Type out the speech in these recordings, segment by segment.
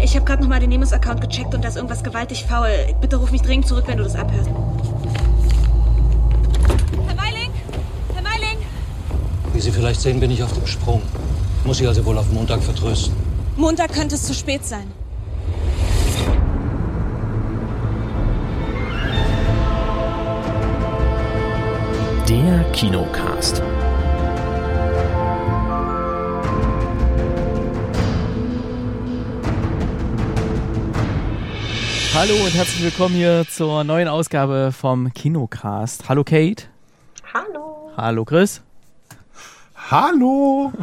Ich habe gerade nochmal den Nemus-Account gecheckt und da ist irgendwas gewaltig faul. Bitte ruf mich dringend zurück, wenn du das abhörst. Herr Meiling! Herr Meiling! Wie Sie vielleicht sehen, bin ich auf dem Sprung. Muss Sie also wohl auf Montag vertrösten. Montag könnte es zu spät sein. Der Kinocast. Hallo und herzlich willkommen hier zur neuen Ausgabe vom Kinocast. Hallo Kate. Hallo. Hallo Chris. Hallo.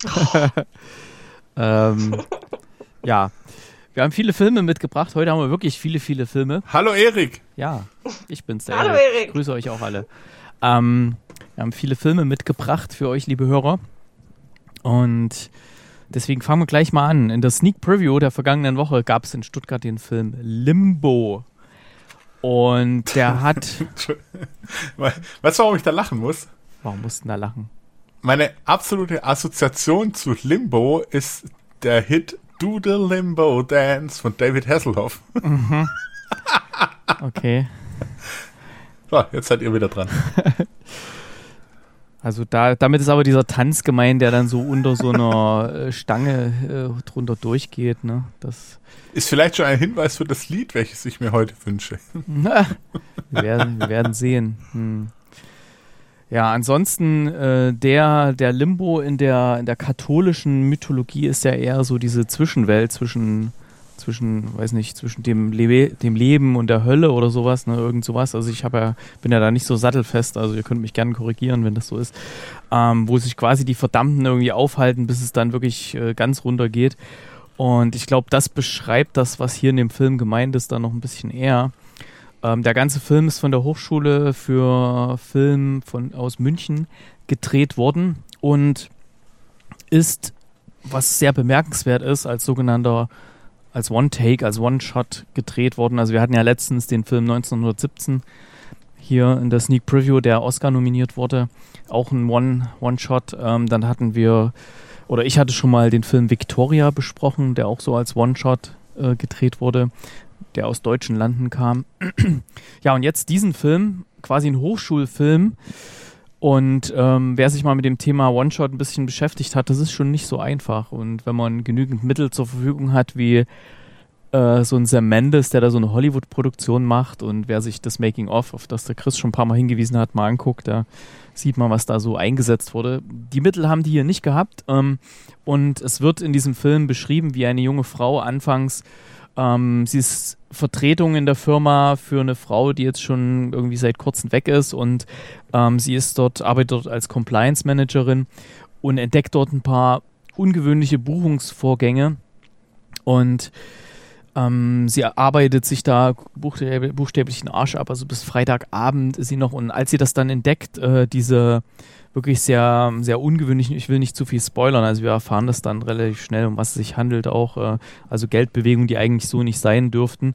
Ja, wir haben viele Filme mitgebracht. Heute haben wir wirklich viele Filme. Hallo Erik. Ja, ich bin's, der Hallo Erik. Erik. Ich grüße euch auch alle. Wir haben viele Filme mitgebracht für euch, liebe Hörer. Und deswegen fangen wir gleich mal an. In der Sneak Preview der vergangenen Woche gab es in Stuttgart den Film Limbo. Und der hat... Weißt du, warum ich da lachen muss? Warum mussten da lachen? Meine absolute Assoziation zu Limbo ist der Hit Do the Limbo Dance von David Hasselhoff. Mhm. Okay. So, jetzt seid ihr wieder dran. Also damit ist aber dieser Tanz gemeint, der dann so unter so einer Stange drunter durchgeht. Ne? Das ist vielleicht schon ein Hinweis für das Lied, welches ich mir heute wünsche. wir werden sehen. Ja, ansonsten der Limbo in der katholischen Mythologie ist ja eher so diese Zwischenwelt zwischen dem Leben und der Hölle oder sowas, ne, irgend sowas. Also bin ja da nicht so sattelfest, also ihr könnt mich gerne korrigieren, wenn das so ist, wo sich quasi die Verdammten irgendwie aufhalten, bis es dann wirklich ganz runter geht. Und ich glaube, das beschreibt das, was hier in dem Film gemeint ist, dann noch ein bisschen eher. Der ganze Film ist von der Hochschule für Film aus München gedreht worden und ist, was sehr bemerkenswert ist, als One-Take, als One-Shot gedreht worden. Also wir hatten ja letztens den Film 1917 hier in der Sneak Preview, der Oscar nominiert wurde. Auch ein One-Shot. Dann hatten wir, oder ich hatte schon mal den Film Victoria besprochen, der auch so als One-Shot gedreht wurde, der aus deutschen Landen kam. Ja, und jetzt diesen Film, quasi ein Hochschulfilm. Und wer sich mal mit dem Thema One-Shot ein bisschen beschäftigt hat, das ist schon nicht so einfach. Und wenn man genügend Mittel zur Verfügung hat, wie so ein Sam Mendes, der da so eine Hollywood-Produktion macht, und wer sich das Making-of, auf das der Chris schon ein paar Mal hingewiesen hat, mal anguckt, da sieht man, was da so eingesetzt wurde. Die Mittel haben die hier nicht gehabt. Und es wird in diesem Film beschrieben, wie eine junge Frau anfangs, sie ist Vertretung in der Firma für eine Frau, die jetzt schon irgendwie seit kurzem weg ist, und sie arbeitet dort als Compliance Managerin und entdeckt dort ein paar ungewöhnliche Buchungsvorgänge, und sie arbeitet sich da buchstäblich den Arsch ab, also bis Freitagabend ist sie noch, und als sie das dann entdeckt, diese wirklich sehr, sehr ungewöhnlichen, ich will nicht zu viel spoilern, also wir erfahren das dann relativ schnell, um was es sich handelt auch, also Geldbewegungen, die eigentlich so nicht sein dürften,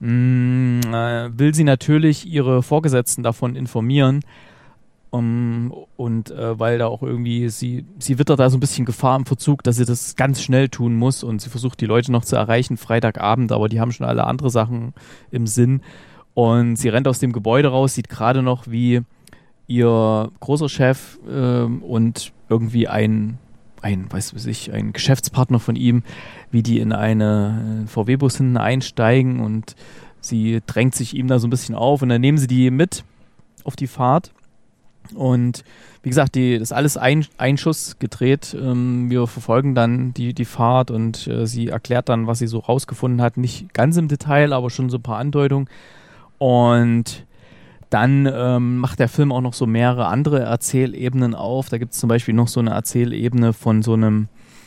will sie natürlich ihre Vorgesetzten davon informieren, weil da auch irgendwie, sie wittert da so ein bisschen Gefahr im Verzug, dass sie das ganz schnell tun muss, und sie versucht die Leute noch zu erreichen, Freitagabend, aber die haben schon alle andere Sachen im Sinn, und sie rennt aus dem Gebäude raus, sieht gerade noch, wie ihr großer Chef und irgendwie ein Geschäftspartner von ihm, wie die in einen VW-Bus hinten einsteigen, und sie drängt sich ihm da so ein bisschen auf, und dann nehmen sie die mit auf die Fahrt. Und wie gesagt, das ist alles ein Schuss gedreht. Wir verfolgen dann die Fahrt, und sie erklärt dann, was sie so rausgefunden hat. Nicht ganz im Detail, aber schon so ein paar Andeutungen. Und dann macht der Film auch noch so mehrere andere Erzählebenen auf. Da gibt es zum Beispiel noch so eine Erzählebene von so einem,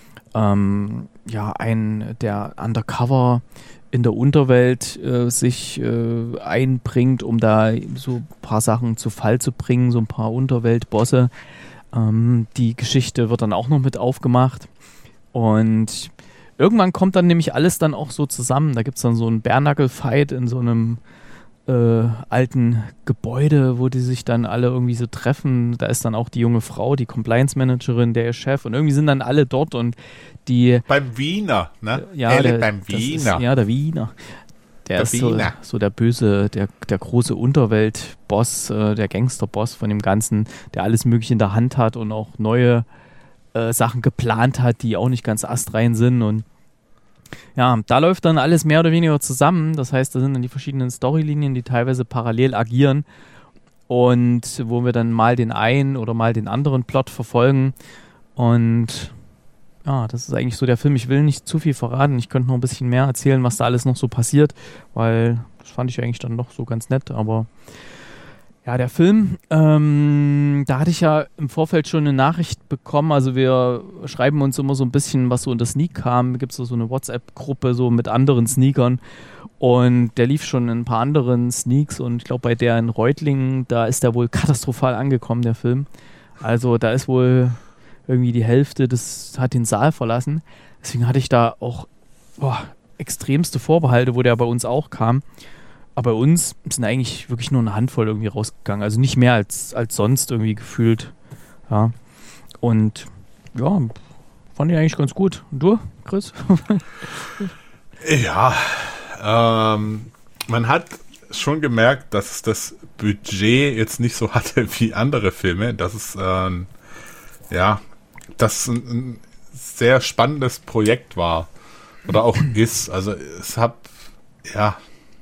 der undercover in der Unterwelt sich einbringt, um da so ein paar Sachen zu Fall zu bringen, so ein paar Unterweltbosse. Die Geschichte wird dann auch noch mit aufgemacht. Und irgendwann kommt dann nämlich alles dann auch so zusammen. Da gibt es dann so einen Bare-Knuckle-Fight in so einem alten Gebäude, wo die sich dann alle irgendwie so treffen. Da ist dann auch die junge Frau, die Compliance-Managerin, der Chef und irgendwie sind dann alle dort und die... Beim Wiener, ne? Ja, beim Wiener. Der Wiener. Der ist so der böse, der große Unterweltboss, der Gangsterboss von dem Ganzen, der alles Mögliche in der Hand hat und auch neue Sachen geplant hat, die auch nicht ganz astrein sind und ja, da läuft dann alles mehr oder weniger zusammen. Das heißt, da sind dann die verschiedenen Storylinien, die teilweise parallel agieren und wo wir dann mal den einen oder mal den anderen Plot verfolgen. Und ja, das ist eigentlich so der Film. Ich will nicht zu viel verraten. Ich könnte noch ein bisschen mehr erzählen, was da alles noch so passiert, weil das fand ich eigentlich dann doch so ganz nett. Aber ja, der Film, da hatte ich ja im Vorfeld schon eine Nachricht bekommen, also wir schreiben uns immer so ein bisschen, was so in der Sneak kam, da gibt es so eine WhatsApp-Gruppe so mit anderen Sneakern und der lief schon in ein paar anderen Sneaks und ich glaube bei der in Reutlingen, da ist der wohl katastrophal angekommen, der Film. Also da ist wohl irgendwie die Hälfte, das hat den Saal verlassen, deswegen hatte ich da auch extremste Vorbehalte, wo der bei uns auch kam. Aber bei uns sind eigentlich wirklich nur eine Handvoll irgendwie rausgegangen. Also nicht mehr als sonst irgendwie gefühlt. Ja. Und ja, fand ich eigentlich ganz gut. Und du, Chris? Ja, man hat schon gemerkt, dass es das Budget jetzt nicht so hatte wie andere Filme. Dass es ein sehr spannendes Projekt war. Oder auch ist. Also es hat, ja...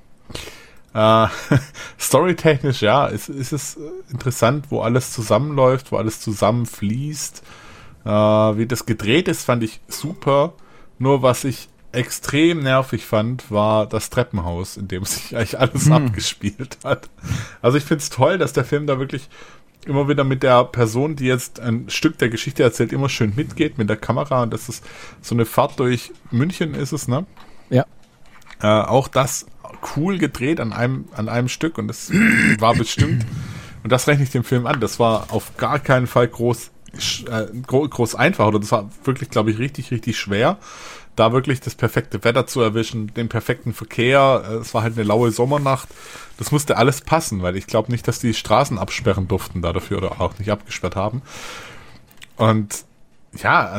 storytechnisch, ja, ist es interessant, wo alles zusammenläuft, wo alles zusammenfließt. Wie das gedreht ist, fand ich super. Nur was ich extrem nervig fand, war das Treppenhaus, in dem sich eigentlich alles abgespielt hat. Also ich finde es toll, dass der Film da wirklich immer wieder mit der Person, die jetzt ein Stück der Geschichte erzählt, immer schön mitgeht mit der Kamera. Und das ist so eine Fahrt durch München ist es, ne? Ja. Auch das cool gedreht an einem Stück und das war bestimmt, und das rechne ich dem Film an, das war auf gar keinen Fall groß einfach, oder das war wirklich, glaube ich, richtig, richtig schwer, da wirklich das perfekte Wetter zu erwischen, den perfekten Verkehr, es war halt eine laue Sommernacht, das musste alles passen, weil ich glaube nicht, dass die Straßen absperren durften da dafür oder auch nicht abgesperrt haben. Und ja,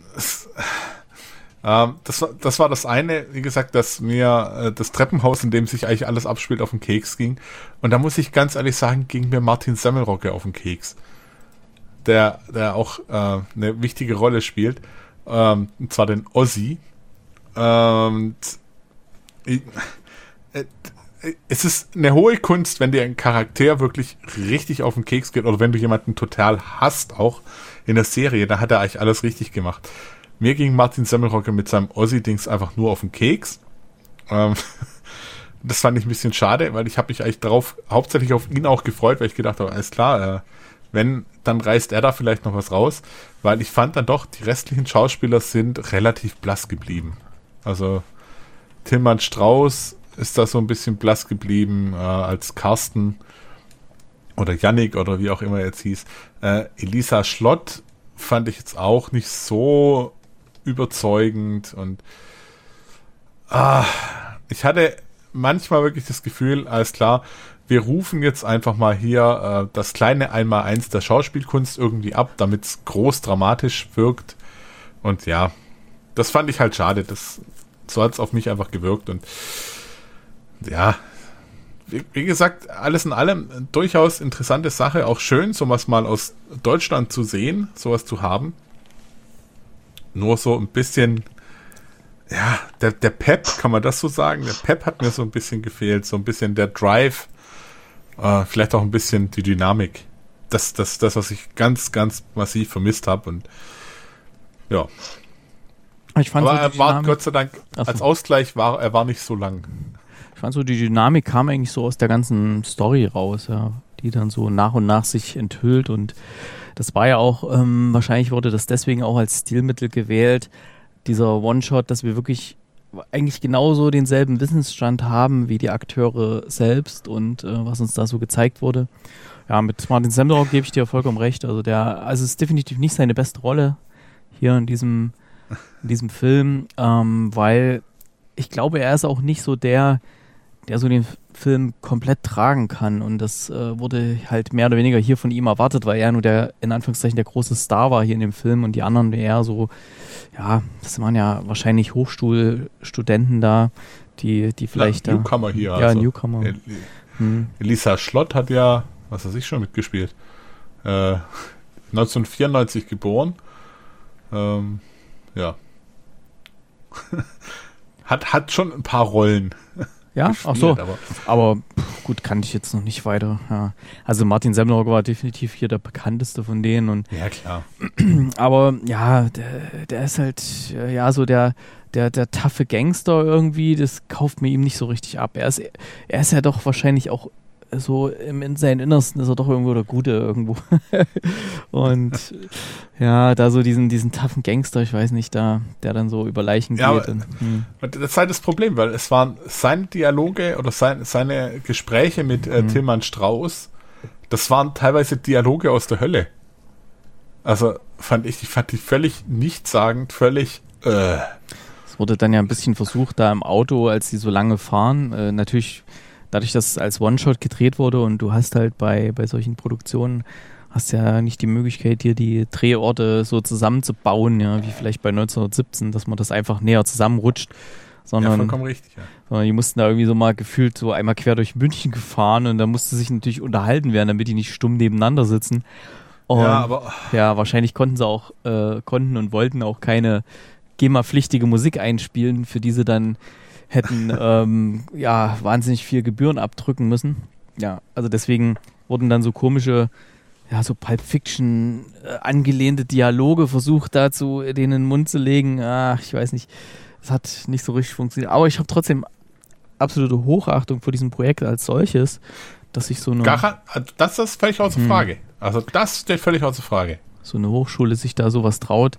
das war das eine, wie gesagt, dass mir das Treppenhaus, in dem sich eigentlich alles abspielt, auf den Keks ging. Und da muss ich ganz ehrlich sagen, ging mir Martin Semmelrogge auf den Keks. Der auch eine wichtige Rolle spielt. Und zwar den Ozzy. Es ist eine hohe Kunst, wenn dir ein Charakter wirklich richtig auf den Keks geht oder wenn du jemanden total hasst, auch in der Serie, da hat er eigentlich alles richtig gemacht. Mir ging Martin Semmelrogge mit seinem Ossi-Dings einfach nur auf den Keks. Das fand ich ein bisschen schade, weil ich habe mich eigentlich hauptsächlich auf ihn auch gefreut, weil ich gedacht habe, alles klar, wenn, dann reißt er da vielleicht noch was raus, weil ich fand dann doch, die restlichen Schauspieler sind relativ blass geblieben. Also Tilman Strauß ist da so ein bisschen blass geblieben als Carsten oder Yannick oder wie auch immer er jetzt hieß. Elisa Schlott fand ich jetzt auch nicht so überzeugend und ich hatte manchmal wirklich das Gefühl, alles klar, wir rufen jetzt einfach mal hier das kleine Einmaleins der Schauspielkunst irgendwie ab, damit es groß dramatisch wirkt und ja, das fand ich halt schade, so hat es auf mich einfach gewirkt und ja, wie gesagt, alles in allem durchaus interessante Sache, auch schön, sowas mal aus Deutschland zu sehen, sowas zu haben. Nur so ein bisschen, ja, der Pep, kann man das so sagen? Der Pep hat mir so ein bisschen gefehlt, so ein bisschen der Drive, vielleicht auch ein bisschen die Dynamik. Das, was ich ganz, ganz massiv vermisst habe und ja. Aber er war Gott sei Dank, als Ausgleich er war nicht so lang. Ich fand so, die Dynamik kam eigentlich so aus der ganzen Story raus, ja, die dann so nach und nach sich enthüllt und das war ja auch, wahrscheinlich wurde das deswegen auch als Stilmittel gewählt, dieser One-Shot, dass wir wirklich eigentlich genauso denselben Wissensstand haben wie die Akteure selbst und was uns da so gezeigt wurde. Ja, mit Martin Semmelrogge gebe ich dir vollkommen recht, also es ist definitiv nicht seine beste Rolle hier in diesem Film, weil ich glaube, er ist auch nicht so der so den Film komplett tragen kann. Und das wurde halt mehr oder weniger hier von ihm erwartet, weil er nur der, in Anführungszeichen, der große Star war hier in dem Film und die anderen eher so, ja, das waren ja wahrscheinlich Hochschulstudenten da, die vielleicht Newcomer hier. Ja, also. Newcomer. Elisa Schlott hat ja, was weiß ich, schon mitgespielt. 1994 geboren. Ja. hat schon ein paar Rollen. Ja, ach so. Aber gut, kannte ich jetzt noch nicht weiter. Ja. Also Martin Semmelrogge war definitiv hier der bekannteste von denen. Und ja, klar. Aber ja, der ist halt ja so der taffe Gangster irgendwie. Das kauft mir ihm nicht so richtig ab. Er ist ja doch wahrscheinlich auch so in seinem Innersten ist er doch irgendwo der Gute irgendwo. Und ja, da so diesen taffen Gangster, ich weiß nicht, der dann so über Leichen geht. Das ist halt das Problem, weil es waren seine Dialoge oder seine Gespräche mit Tilman Strauß, das waren teilweise Dialoge aus der Hölle. Also fand ich die völlig nichtssagend, völlig Es wurde dann ja ein bisschen versucht, da im Auto, als die so lange fahren, natürlich dadurch, dass es als One-Shot gedreht wurde und du hast halt bei solchen Produktionen hast ja nicht die Möglichkeit, dir die Drehorte so zusammenzubauen, ja, wie vielleicht bei 1917, dass man das einfach näher zusammenrutscht, sondern, ja, vollkommen richtig, ja. Sondern die mussten da irgendwie so mal gefühlt so einmal quer durch München gefahren und da musste sich natürlich unterhalten werden, damit die nicht stumm nebeneinander sitzen. Und ja, wahrscheinlich konnten sie auch, konnten und wollten auch keine GEMA-pflichtige Musik einspielen, für die sie dann hätten wahnsinnig viel Gebühren abdrücken müssen. Ja, also deswegen wurden dann so komische, ja, so Pulp Fiction angelehnte Dialoge versucht dazu denen in den Mund zu legen. Ach, ich weiß nicht, es hat nicht so richtig funktioniert. Aber ich habe trotzdem absolute Hochachtung vor diesem Projekt als solches, dass ich so eine... Das ist völlig außer Frage. Also das steht völlig außer Frage. So eine Hochschule sich da sowas traut.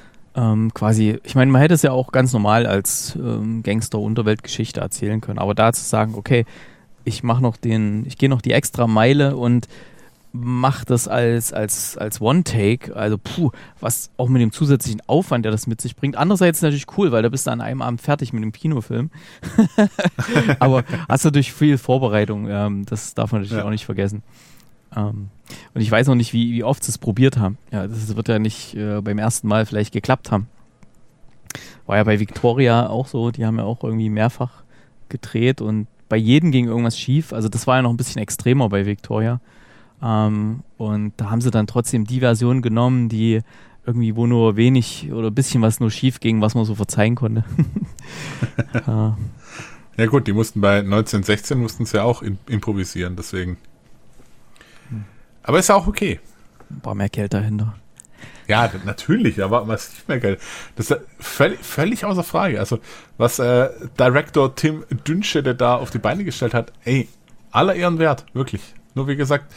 Quasi, ich meine, man hätte es ja auch ganz normal als Gangster-Unterweltgeschichte erzählen können, aber da zu sagen, okay, ich gehe noch die extra Meile und mache das als One-Take, also was auch mit dem zusätzlichen Aufwand, der das mit sich bringt. Andererseits natürlich cool, weil da bist du an einem Abend fertig mit dem Kinofilm. Aber hast du durch viel Vorbereitung, das darf man natürlich auch nicht vergessen. Und ich weiß noch nicht, wie oft sie es probiert haben. Ja, das wird ja nicht beim ersten Mal vielleicht geklappt haben. War ja bei Victoria auch so, die haben ja auch irgendwie mehrfach gedreht und bei jedem ging irgendwas schief. Also das war ja noch ein bisschen extremer bei Victoria. Und da haben sie dann trotzdem die Version genommen, die irgendwie, wo nur wenig oder ein bisschen was nur schief ging, was man so verzeihen konnte. Ja gut, die mussten bei 1916 ja auch improvisieren, deswegen. Aber ist ja auch okay. War mehr Geld dahinter. Ja, natürlich, aber massiv mehr Geld. Das ist völlig außer Frage. Also, was Director Tim Dünschede da auf die Beine gestellt hat, aller Ehren wert, wirklich. Nur wie gesagt,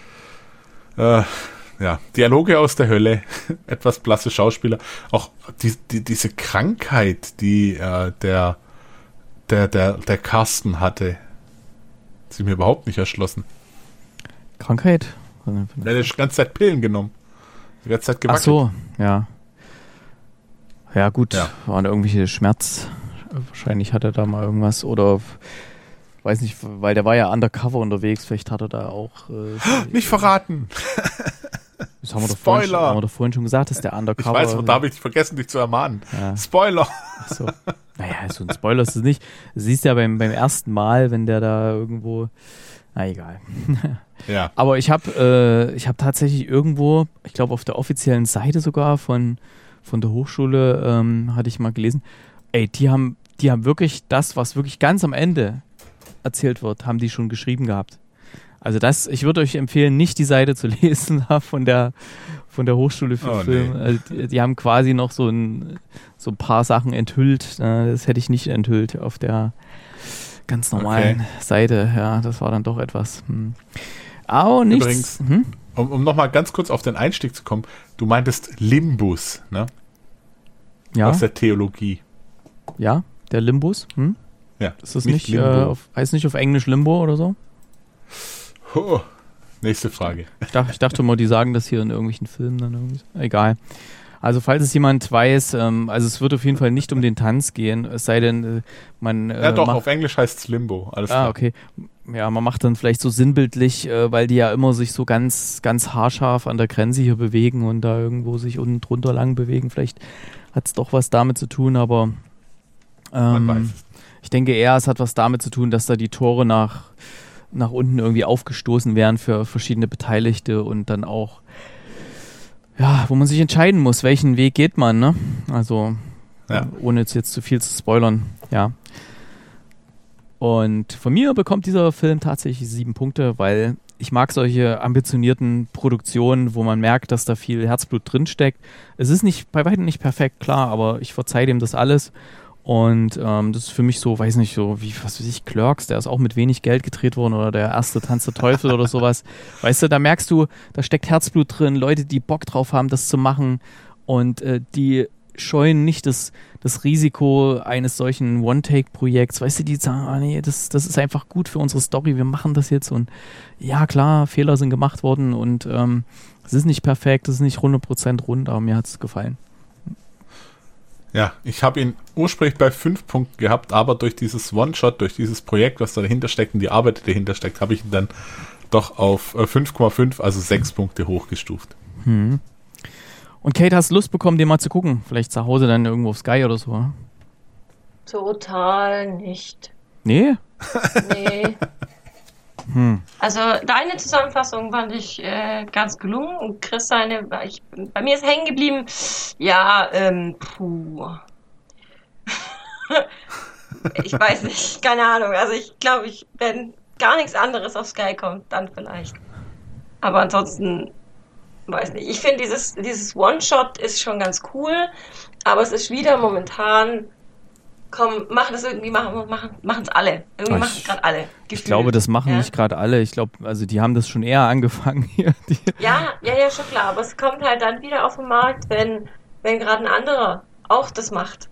Dialoge aus der Hölle, etwas blasse Schauspieler. Auch diese Krankheit, die der Carsten hatte, sie mir überhaupt nicht erschlossen. Krankheit? Der hat die ganze Zeit Pillen genommen. Die ganze Zeit gewackelt. Ach so, ja. Ja, gut, waren irgendwelche Schmerz. Wahrscheinlich hat er da mal irgendwas oder weiß nicht, weil der war ja undercover unterwegs. Vielleicht hat er da auch. Nicht verraten! Das haben wir Spoiler! Doch vorhin schon gesagt, dass der undercover. Ich weiß, da habe ich vergessen, dich zu ermahnen. Ja. Spoiler! Ach so. Naja, so ein Spoiler ist es nicht. Du siehst ja beim ersten Mal, wenn der da irgendwo. Na egal. Ja. Aber ich habe tatsächlich irgendwo, ich glaube auf der offiziellen Seite sogar von der Hochschule, hatte ich mal gelesen, die haben wirklich das, was wirklich ganz am Ende erzählt wird, haben die schon geschrieben gehabt. Also ich würde euch empfehlen, nicht die Seite zu lesen von der Hochschule für Film. Nee. Also die haben quasi noch so ein paar Sachen enthüllt. Das hätte ich nicht enthüllt auf der ganz normalen Seite. Ja, das war dann doch etwas. Aber nichts. Übrigens, um nochmal ganz kurz auf den Einstieg zu kommen, du meintest Limbus, ne? Ja. Aus der Theologie. Ja, der Limbus. Ja. Ist das nicht heißt nicht auf Englisch Limbo oder so? Nächste Frage. Ich dachte mal, die sagen das hier in irgendwelchen Filmen dann irgendwie. Egal. Also falls es jemand weiß, also es wird auf jeden Fall nicht um den Tanz gehen, es sei denn, man... Ja doch, auf Englisch heißt es Limbo. Alles klar. okay. Ja, man macht dann vielleicht so sinnbildlich, weil die ja immer sich so ganz, ganz haarscharf an der Grenze hier bewegen und da irgendwo sich unten drunter lang bewegen. Vielleicht hat es doch was damit zu tun, aber Man weiß es. ich denke eher, es hat was damit zu tun, dass da die Tore nach unten irgendwie aufgestoßen werden für verschiedene Beteiligte und dann auch, ja, wo man sich entscheiden muss, welchen Weg geht man, ne? Also, Ja. ohne jetzt zu viel zu spoilern, ja. Und von mir bekommt dieser Film tatsächlich 7 Punkte, weil ich mag solche ambitionierten Produktionen, wo man merkt, dass da viel Herzblut drinsteckt. Es ist nicht bei weitem nicht perfekt, klar, aber ich verzeihe dem das alles. Und das ist für mich so, weiß nicht, so wie, was weiß ich, Clerks, der ist auch mit wenig Geld gedreht worden oder der erste Tanz der Teufel oder sowas. Weißt du, da merkst du, da steckt Herzblut drin, Leute, die Bock drauf haben, das zu machen und die scheuen nicht das Risiko eines solchen One-Take-Projekts. Weißt du, die sagen, nee, das ist einfach gut für unsere Story, wir machen das jetzt und ja, klar, Fehler sind gemacht worden und es ist nicht perfekt, es ist nicht 100% rund, aber mir hat es gefallen. Ja, ich habe ihn ursprünglich bei 5 Punkten gehabt, aber durch dieses One-Shot, durch dieses Projekt, was da dahinter steckt und die Arbeit, die dahinter steckt, habe ich ihn dann doch auf 5,5, also 6 Punkte hochgestuft. Und Kate, hast Lust bekommen, den mal zu gucken? Vielleicht zu Hause dann irgendwo auf Sky oder so? Oder? Total nicht. Nee? Nee. Also deine Zusammenfassung fand ich ganz gelungen und Chris seine, bei mir ist hängen geblieben, ja, ich weiß nicht, keine Ahnung, also ich glaube, wenn gar nichts anderes auf Sky kommt, dann vielleicht. Aber ansonsten, weiß nicht, ich finde dieses One-Shot ist schon ganz cool, aber es ist wieder momentan, komm, machen es irgendwie, machen es alle. Irgendwie machen es gerade alle. Ich glaube, das machen nicht gerade alle. Ich glaube, also die haben das schon eher angefangen hier. Ja, schon klar. Aber es kommt halt dann wieder auf den Markt, wenn gerade ein anderer auch das macht.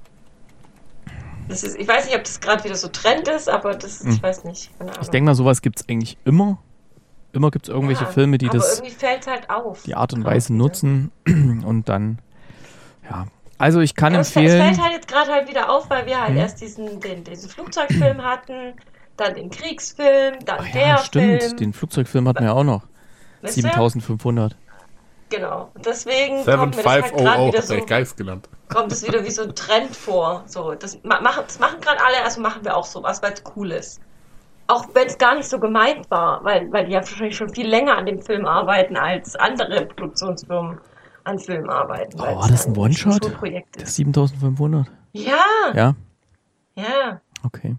Das ist, ich weiß nicht, ob das gerade wieder so Trend ist, aber ich weiß nicht. Keine Ahnung. Ich denke mal, sowas gibt es eigentlich immer. Immer gibt es irgendwelche Filme, die aber das irgendwie fällt's halt auf. die Art und Weise nutzen und dann, ja. Also ich kann Es empfehlen... fällt halt jetzt gerade halt wieder auf, weil wir halt erst diesen Flugzeugfilm hatten, dann den Kriegsfilm, dann der stimmt, Film. den Flugzeugfilm hatten wir auch noch. Wisst ihr? 7500. Genau. Deswegen 7500, Geist genannt. kommt es wieder wie so ein Trend vor. So, das machen gerade alle, also machen wir auch sowas, weil es cool ist. Auch wenn es gar nicht so gemeint war, weil die ja wahrscheinlich schon viel länger an dem Film arbeiten, als andere Produktionsfirmen an Filmen arbeiten. Oh, das ist ein One-Shot? Das ist 7500? Ja. Ja? Ja. Okay.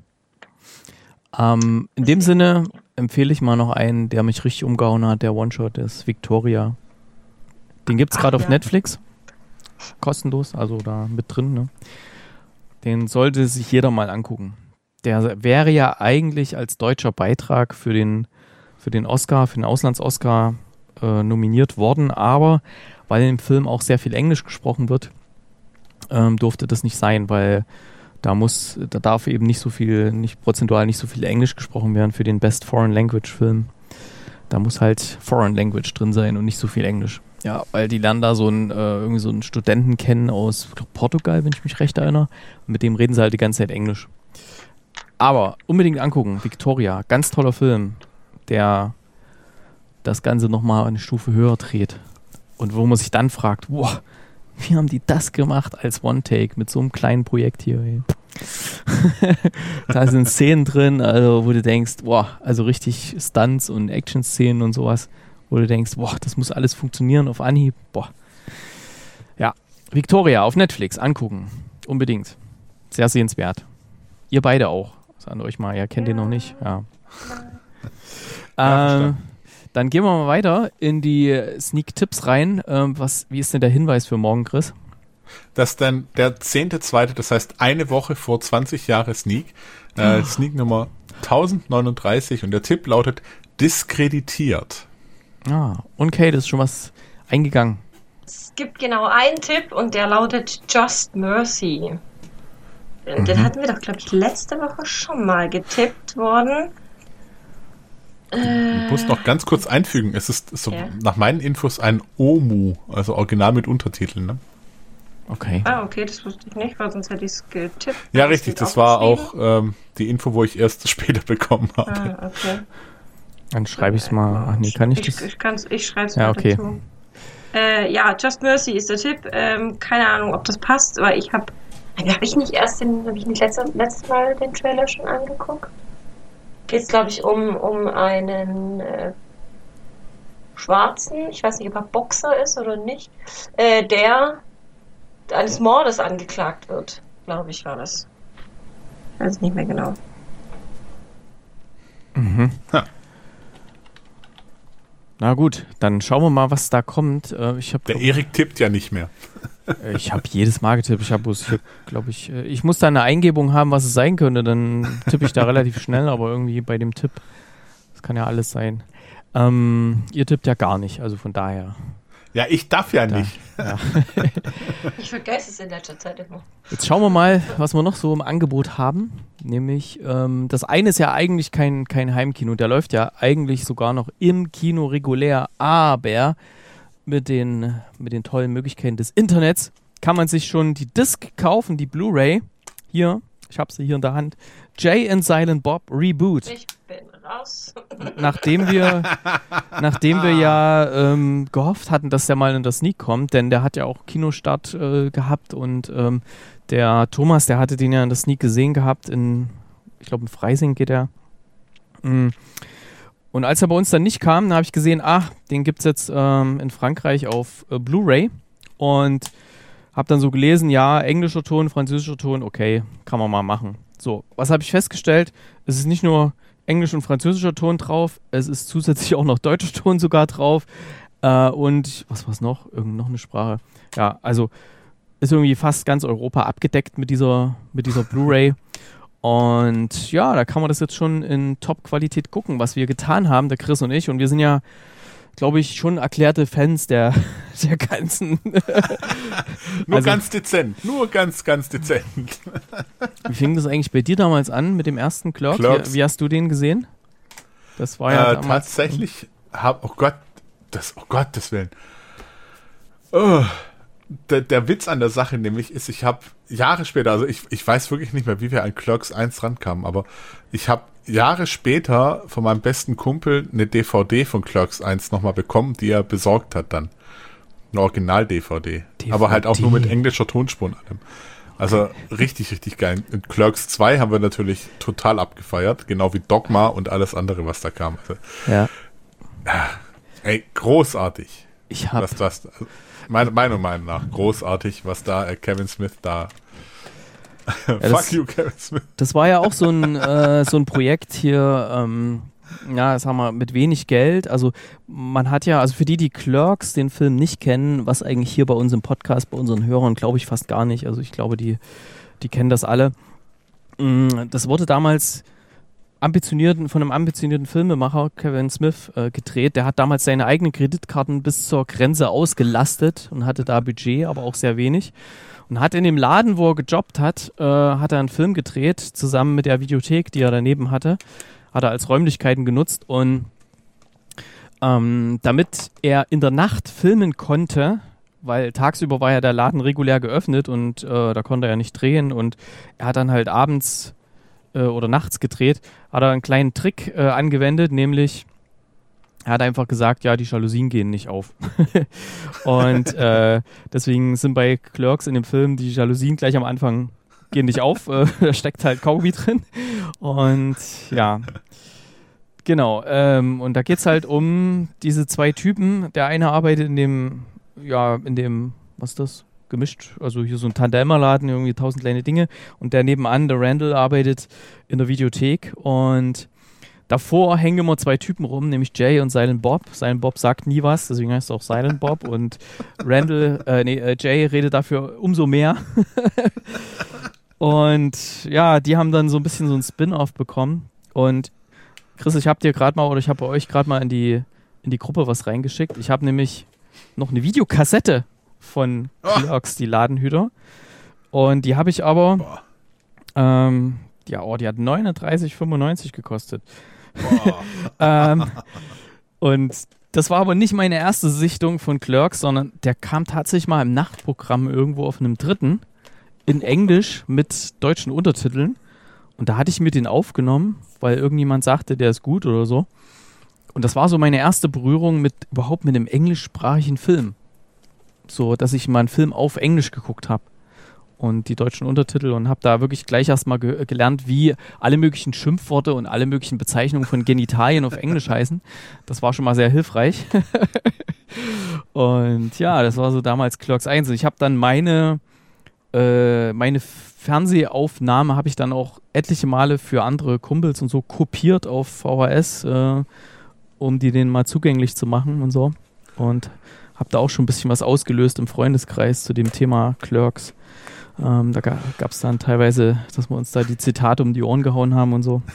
In dem Sinne empfehle ich mal noch einen, der mich richtig umgehauen hat, der One-Shot ist Victoria. Den gibt es gerade auf Netflix. Kostenlos, also da mit drin. Ne? Den sollte sich jeder mal angucken. Der wäre ja eigentlich als deutscher Beitrag für den Oscar, für den Auslands-Oscar nominiert worden, aber weil im Film auch sehr viel Englisch gesprochen wird, durfte das nicht sein, weil da darf eben nicht prozentual nicht so viel Englisch gesprochen werden für den Best Foreign Language Film. Da muss halt Foreign Language drin sein und nicht so viel Englisch. Ja, weil die lernen da irgendwie so einen Studenten kennen aus Portugal, wenn ich mich recht erinnere. Und mit dem reden sie halt die ganze Zeit Englisch. Aber unbedingt angucken, Victoria, ganz toller Film, der das Ganze nochmal eine Stufe höher dreht. Und wo man sich dann fragt, wow, wie haben die das gemacht als One-Take mit so einem kleinen Projekt hier? Ey. Da sind Szenen drin, also wo du denkst, wow, also richtig Stunts und Action-Szenen und sowas, wo du denkst, boah, das muss alles funktionieren auf Anhieb. Boah. Ja, Victoria auf Netflix angucken, unbedingt. Sehr sehenswert. Ihr beide auch. Sagt euch mal, ihr kennt den noch nicht. Ja. Dann gehen wir mal weiter in die Sneak-Tipps rein. Wie ist denn der Hinweis für morgen, Chris? Das ist dann der 10.2., das heißt eine Woche vor 20 Jahre Sneak. Sneak Nummer 1039 und der Tipp lautet diskreditiert. Und Kate, ist schon was eingegangen. Es gibt genau einen Tipp und der lautet Just Mercy. Den hatten wir doch, glaube ich, letzte Woche schon mal getippt worden. Ich muss noch ganz kurz einfügen, es ist so nach meinen Infos ein OMU, also Original mit Untertiteln, ne? Okay. Ah, okay, das wusste ich nicht, weil sonst hätte ich es getippt. Ja, richtig, das war auch die Info, wo ich erst später bekommen habe. Ah, okay. Dann schreibe ich es mal. Ach nee, kann ich das? Ich schreibe es Ja, mal okay. dazu. Ja, Just Mercy ist der Tipp. Keine Ahnung, ob das passt, aber habe ich nicht letztes Mal den Trailer schon angeguckt? Geht es, glaube ich, um einen Schwarzen, ich weiß nicht, ob er Boxer ist oder nicht, der eines Mordes angeklagt wird, glaube ich, war das. Ich weiß nicht mehr genau. Mhm. Ha. Na gut, dann schauen wir mal, was da kommt. Der Erik tippt ja nicht mehr. Ich habe jedes Mal getippt. Ich habe bloß hier, glaube ich muss da eine Eingebung haben, was es sein könnte. Dann tippe ich da relativ schnell, aber irgendwie bei dem Tipp, das kann ja alles sein. Ihr tippt ja gar nicht, also von daher. Ja, ich darf ja nicht. Ja. Ich vergesse es in letzter Zeit immer. Jetzt schauen wir mal, was wir noch so im Angebot haben. Nämlich, das eine ist ja eigentlich kein Heimkino. Der läuft ja eigentlich sogar noch im Kino regulär. Aber mit den tollen Möglichkeiten des Internets kann man sich schon die Disc kaufen, die Blu-ray. Hier, ich habe sie hier in der Hand. Jay and Silent Bob Reboot. Ich bin raus. Nachdem wir ja gehofft hatten, dass der mal in der Sneak kommt, denn der hat ja auch Kinostart gehabt und der Thomas, der hatte den ja in der Sneak gesehen gehabt, ich glaube in Freising geht er. Und als er bei uns dann nicht kam, habe ich gesehen, den gibt es jetzt in Frankreich auf Blu-ray und habe dann so gelesen, ja, englischer Ton, französischer Ton, okay, kann man mal machen. So, was habe ich festgestellt? Es ist nicht nur englisch und französischer Ton drauf, es ist zusätzlich auch noch deutscher Ton sogar drauf und was war's noch? Noch eine Sprache. Ja, also ist irgendwie fast ganz Europa abgedeckt mit dieser Blu-ray und ja, da kann man das jetzt schon in Top-Qualität gucken, was wir getan haben, der Chris und ich, und wir sind ja, glaube ich, schon erklärte Fans der ganzen... Nur ganz dezent. Wie fing das eigentlich bei dir damals an mit dem ersten Clerks? Wie hast du den gesehen? Das war ja damals... Tatsächlich, oh Gottes Willen. Oh, der Witz an der Sache nämlich ist, ich habe Jahre später, also ich weiß wirklich nicht mehr, wie wir an Clerks 1 rankamen, aber ich habe Jahre später von meinem besten Kumpel eine DVD von Clerks 1 nochmal bekommen, die er besorgt hat dann. Eine Original-DVD. Aber halt auch nur mit englischer Tonspur und allem. Also richtig, richtig geil. Und Clerks 2 haben wir natürlich total abgefeiert, genau wie Dogma und alles andere, was da kam. Also, ja. Ey, großartig. Also, meiner Meinung nach großartig, was da Kevin Smith da... Fuck you, Kevin Smith. Das war ja auch so ein Projekt hier, sagen wir, mit wenig Geld. Also man hat ja, also für die Clerks den Film nicht kennen, was eigentlich hier bei uns im Podcast, bei unseren Hörern, glaube ich fast gar nicht. Also ich glaube, die kennen das alle. Das wurde damals von einem ambitionierten Filmemacher, Kevin Smith, gedreht. Der hat damals seine eigenen Kreditkarten bis zur Grenze ausgelastet und hatte da Budget, aber auch sehr wenig. Und hat in dem Laden, wo er gejobbt hat, hat er einen Film gedreht, zusammen mit der Videothek, die er daneben hatte. Hat er als Räumlichkeiten genutzt. Und damit er in der Nacht filmen konnte, weil tagsüber war ja der Laden regulär geöffnet und da konnte er ja nicht drehen. Und er hat dann halt abends oder nachts gedreht, hat er einen kleinen Trick angewendet, nämlich er hat einfach gesagt, ja, die Jalousien gehen nicht auf. Und deswegen sind bei Clerks in dem Film die Jalousien gleich am Anfang gehen nicht auf. Da steckt halt Kaugummi drin. Und ja, genau. Und da geht es halt um diese zwei Typen. Der eine arbeitet in dem, was ist das? Gemischt, also hier so ein Tandemerladen, irgendwie 1000 kleine Dinge. Und der nebenan, der Randall, arbeitet in der Videothek. Und davor hängen immer zwei Typen rum, nämlich Jay und Silent Bob. Silent Bob sagt nie was, deswegen heißt es auch Silent Bob. Und Jay redet dafür umso mehr. Und ja, die haben dann so ein bisschen so ein Spin-off bekommen. Und Chris, ich habe bei euch gerade mal in die Gruppe was reingeschickt. Ich habe nämlich noch eine Videokassette von Clerks, die Ladenhüter. Und die habe ich aber, die hat 39,95 gekostet. Und Das war aber nicht meine erste Sichtung von Clerks, sondern der kam tatsächlich mal im Nachtprogramm irgendwo auf einem dritten in Englisch mit deutschen Untertiteln. Und da hatte ich mir den aufgenommen, weil irgendjemand sagte, der ist gut oder so. Und das war so meine erste Berührung überhaupt mit einem englischsprachigen Film. So, dass ich mal einen Film auf Englisch geguckt habe. Und die deutschen Untertitel und habe da wirklich gleich erstmal gelernt, wie alle möglichen Schimpfworte und alle möglichen Bezeichnungen von Genitalien auf Englisch heißen. Das war schon mal sehr hilfreich. Und ja, das war so damals Clerks 1. Und ich habe dann meine Fernsehaufnahme habe ich dann auch etliche Male für andere Kumpels und so kopiert auf VHS, um die denen mal zugänglich zu machen und so. Und habe da auch schon ein bisschen was ausgelöst im Freundeskreis zu dem Thema Clerks. Da gab es dann teilweise, dass wir uns da die Zitate um die Ohren gehauen haben und so.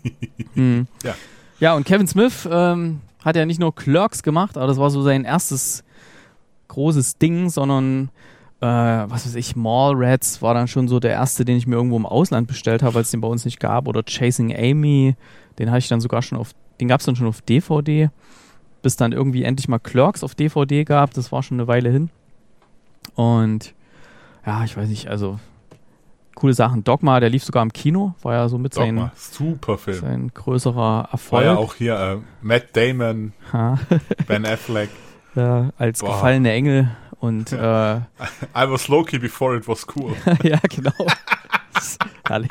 Ja, und Kevin Smith hat ja nicht nur Clerks gemacht, aber das war so sein erstes großes Ding, sondern was weiß ich, Mallrats war dann schon so der erste, den ich mir irgendwo im Ausland bestellt habe, als es den bei uns nicht gab. Oder Chasing Amy, den hatte ich dann sogar schon den gab es dann schon auf DVD, bis dann irgendwie endlich mal Clerks auf DVD gab. Das war schon eine Weile hin. Und ja, ich weiß nicht, also coole Sachen. Dogma, der lief sogar im Kino, war ja so mit super Film. Sein größerer Erfolg. War ja auch hier Matt Damon, Ben Affleck. Ja, als gefallene Engel und I was Loki before it was cool. Ja, genau. Herrlich.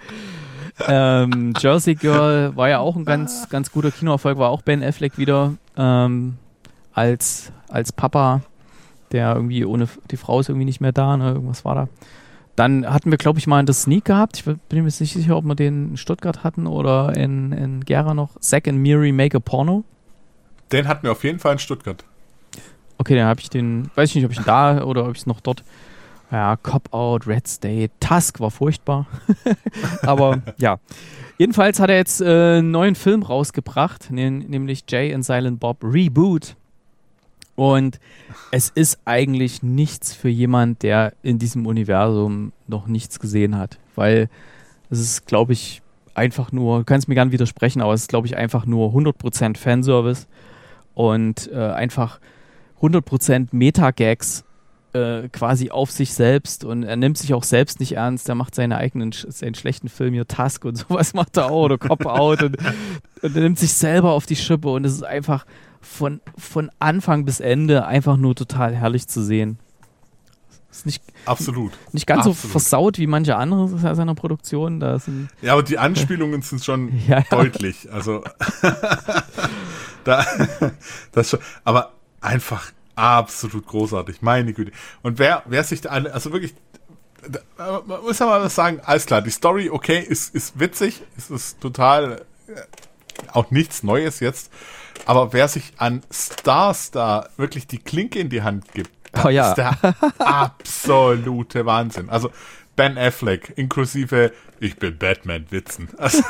Jersey Girl war ja auch ein ganz, ganz guter Kinoerfolg, war auch Ben Affleck wieder als Papa, der irgendwie die Frau ist irgendwie nicht mehr da, ne? Irgendwas war da. Dann hatten wir, glaube ich, mal einen Sneak gehabt. Ich bin mir jetzt nicht sicher, ob wir den in Stuttgart hatten oder in Gera noch. Zack and Miri Make a Porno. Den hatten wir auf jeden Fall in Stuttgart. Okay, dann habe ich weiß ich nicht, ob ich ihn da oder ob ich es noch dort. Ja, Cop-Out, Red State, Tusk war furchtbar. Aber ja. Jedenfalls hat er jetzt einen neuen Film rausgebracht, nämlich Jay and Silent Bob Reboot. Und es ist eigentlich nichts für jemand, der in diesem Universum noch nichts gesehen hat. Weil es ist, glaube ich, einfach nur, du kannst mir gerne widersprechen, aber es ist, glaube ich, einfach nur 100% Fanservice und einfach 100% Meta-Gags quasi auf sich selbst, und er nimmt sich auch selbst nicht ernst, er macht seinen schlechten Film hier, Tusk und sowas macht er auch, oder Cop-Out und er nimmt sich selber auf die Schippe, und es ist einfach von Anfang bis Ende einfach nur total herrlich zu sehen. Ist nicht ganz so versaut wie manche andere seiner Produktionen. Ja, aber die Anspielungen sind schon deutlich. Also das schon, aber einfach absolut großartig, meine Güte. Und wer sich da, also wirklich, man muss ja mal was sagen, alles klar, die Story, okay, ist witzig, ist total auch nichts Neues jetzt, aber wer sich an Stars da wirklich die Klinke in die Hand gibt, ist der absolute Wahnsinn. Also Ben Affleck, inklusive ich bin Batman Witzen. Also,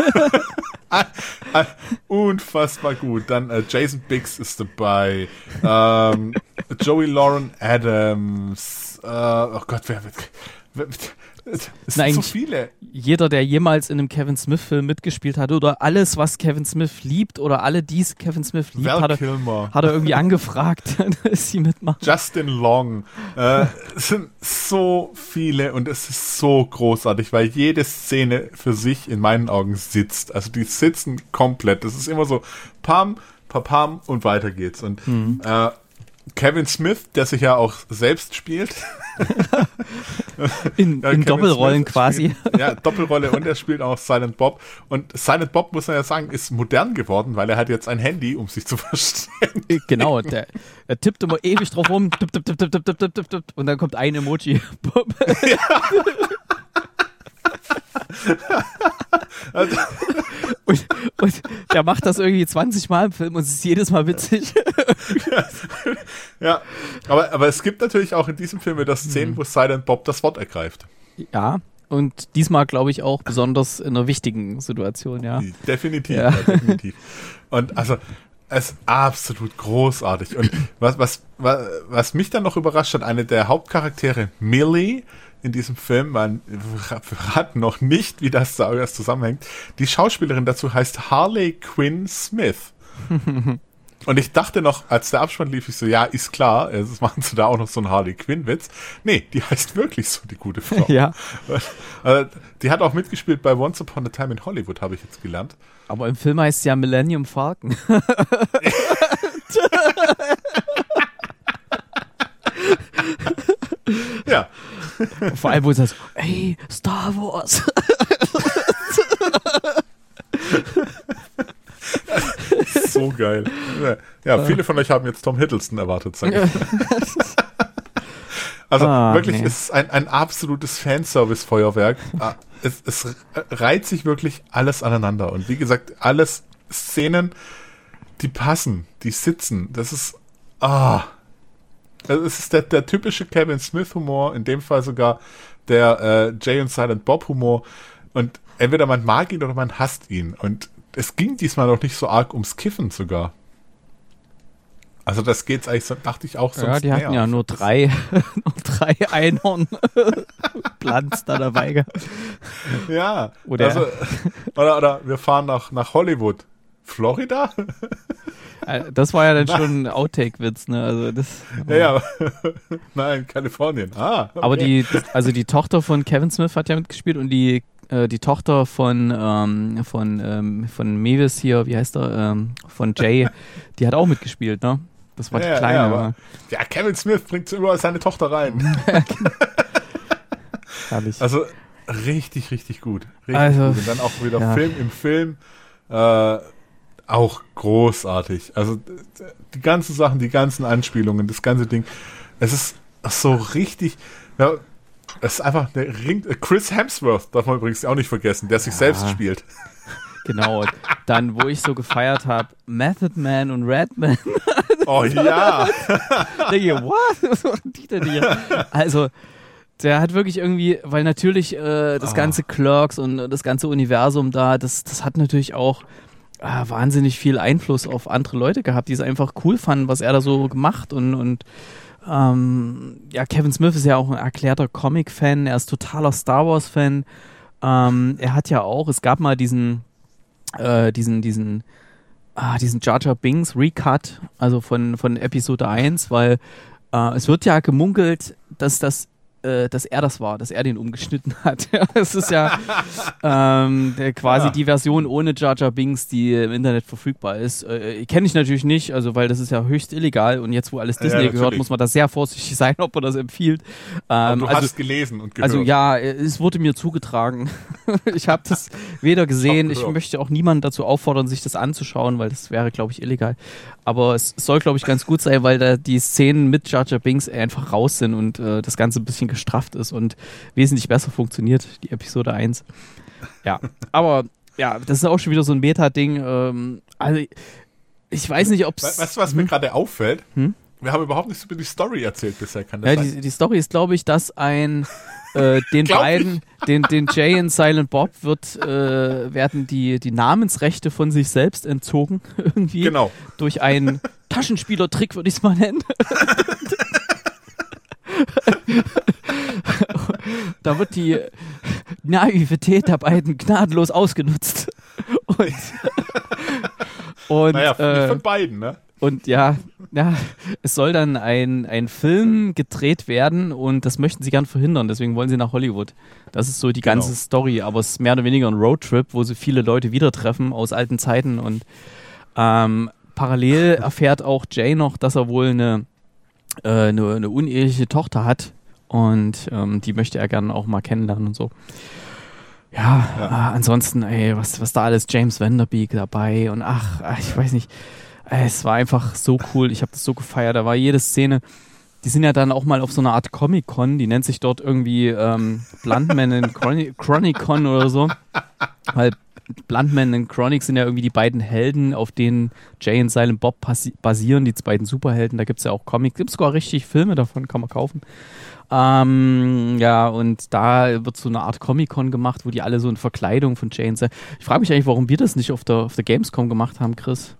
unfassbar gut. Dann Jason Biggs ist dabei. Joey Lauren Adams. Oh Gott, wer es sind so viele. Jeder, der jemals in einem Kevin Smith-Film mitgespielt hat, oder alles, was Kevin Smith liebt, oder alle, die Kevin Smith liebt, hat er irgendwie angefragt, dass sie mitmachen. Justin Long. Es sind so viele, und es ist so großartig, weil jede Szene für sich in meinen Augen sitzt. Also die sitzen komplett. Das ist immer so Pam, Papam und weiter geht's. Und Kevin Smith, der sich ja auch selbst spielt. in Doppelrollen quasi. Doppelrolle, und er spielt auch Silent Bob. Und Silent Bob, muss man ja sagen, ist modern geworden, weil er hat jetzt ein Handy, um sich zu verstehen. Genau, er tippt immer ewig drauf rum, tipp, tipp, tipp, tipp, tipp, tipp, tipp, tipp, und dann kommt ein Emoji. Und der macht das irgendwie 20 Mal im Film und es ist jedes Mal witzig. Ja, aber es gibt natürlich auch in diesem Film wieder Szenen, wo Silent Bob das Wort ergreift. Ja, und diesmal glaube ich auch besonders in einer wichtigen Situation, ja. Definitiv, ja, definitiv. Und also, es ist absolut großartig. Und was mich dann noch überrascht hat, eine der Hauptcharaktere, Millie, in diesem Film, wir verraten noch nicht, wie das da alles zusammenhängt. Die Schauspielerin dazu heißt Harley Quinn Smith. Und ich dachte noch, als der Abspann lief, ich so, ja, ist klar, jetzt machen sie da auch noch so einen Harley Quinn-Witz. Nee, die heißt wirklich so, die gute Frau. Ja. Die hat auch mitgespielt bei Once Upon a Time in Hollywood, habe ich jetzt gelernt. Aber im Film heißt es ja Millennium Falcon. Ja. Vor allem, wo es heißt, ey, Star Wars. So geil. Ja, viele von euch haben jetzt Tom Hiddleston erwartet, sag ich. Also wirklich, es ist ein absolutes Fanservice-Feuerwerk. Es reiht sich wirklich alles aneinander. Und wie gesagt, alles Szenen, die passen, die sitzen. Das ist, es ist der typische Kevin Smith-Humor, in dem Fall sogar der Jay und Silent Bob-Humor. Und entweder man mag ihn oder man hasst ihn. Und es ging diesmal noch nicht so arg ums Kiffen sogar. Also das geht's eigentlich, dachte ich auch sonst Ja, die hatten mehr. ja nur drei Einhorn-Plants da dabei gehabt. Ja, Oder wir fahren nach Hollywood. Florida? Das war ja dann schon ein Outtake-Witz, ne? Also das. Ja. Nein, Kalifornien. Okay. Aber die Tochter von Kevin Smith hat ja mitgespielt und die Tochter von Mavis hier, wie heißt er? Von Jay, die hat auch mitgespielt, ne? Das war die Kleine. Ja, Kevin Smith bringt überall seine Tochter rein. Herrlich. Also richtig, richtig gut. Richtig gut. Und dann auch wieder Film im Film. Auch großartig. Also die ganzen Sachen, die ganzen Anspielungen, das ganze Ding. Es ist so richtig. Ja, es ist einfach Chris Hemsworth, darf man übrigens auch nicht vergessen, der sich selbst spielt. Genau. Dann, wo ich so gefeiert habe, Method Man und Redman. Oh ja. Denke ich, what? Was machen die denn hier? Also, der hat wirklich irgendwie, weil natürlich das ganze Clerks und das ganze Universum da, das hat natürlich auch wahnsinnig viel Einfluss auf andere Leute gehabt, die es einfach cool fanden, was er da so gemacht und Kevin Smith ist ja auch ein erklärter Comic-Fan, er ist totaler Star Wars-Fan. Er hat ja auch, es gab mal diesen Jar Jar Binks Recut, also von Episode 1, weil es wird ja gemunkelt, dass er das war, dass er den umgeschnitten hat. Es ist ja quasi die Version ohne Jar Jar Binks, die im Internet verfügbar ist. Kenne ich natürlich nicht, also weil das ist ja höchst illegal und jetzt, wo alles Disney gehört, muss man da sehr vorsichtig sein, ob man das empfiehlt. Du hast gelesen und gehört. Also ja, es wurde mir zugetragen. Ich habe das weder gesehen, ich möchte auch niemanden dazu auffordern, sich das anzuschauen, weil das wäre, glaube ich, illegal. Aber es soll, glaube ich, ganz gut sein, weil da die Szenen mit Jar Jar Binks einfach raus sind und das Ganze ein bisschen gestrafft ist und wesentlich besser funktioniert, die Episode 1. Ja, aber ja, das ist auch schon wieder so ein Meta-Ding. Also, ich weiß nicht, ob es... Weißt du, was mir gerade auffällt? Wir haben überhaupt nichts über die Story erzählt bisher, kann das sein? Die Story ist, glaube ich, dass den Jay und Silent Bob werden die Namensrechte von sich selbst entzogen, irgendwie. Genau. Durch einen Taschenspielertrick, würde ich es mal nennen. Da wird die Naivität der beiden gnadenlos ausgenutzt. Und naja, nicht von beiden, ne? Und ja, es soll dann ein Film gedreht werden und das möchten sie gern verhindern, deswegen wollen sie nach Hollywood. Das ist so die ganze Story, aber es ist mehr oder weniger ein Roadtrip, wo sie viele Leute wieder treffen aus alten Zeiten und parallel erfährt auch Jay noch, dass er wohl eine uneheliche Tochter hat und die möchte er gerne auch mal kennenlernen und so. Ja. Ansonsten, was da alles, James Vanderbeek dabei und ich weiß nicht, es war einfach so cool, ich habe das so gefeiert, da war jede Szene, die sind ja dann auch mal auf so einer Art Comic-Con, die nennt sich dort irgendwie Bluntman and Chronicon oder so, weil Bluntman und Chronic sind ja irgendwie die beiden Helden, auf denen Jay und Silent Bob basieren, die beiden Superhelden, da gibt es ja auch Comics, gibt es sogar richtig Filme davon, kann man kaufen. Und da wird so eine Art Comic-Con gemacht, wo die alle so in Verkleidung von Jay und Silent. Ich frage mich eigentlich, warum wir das nicht auf der Gamescom gemacht haben, Chris.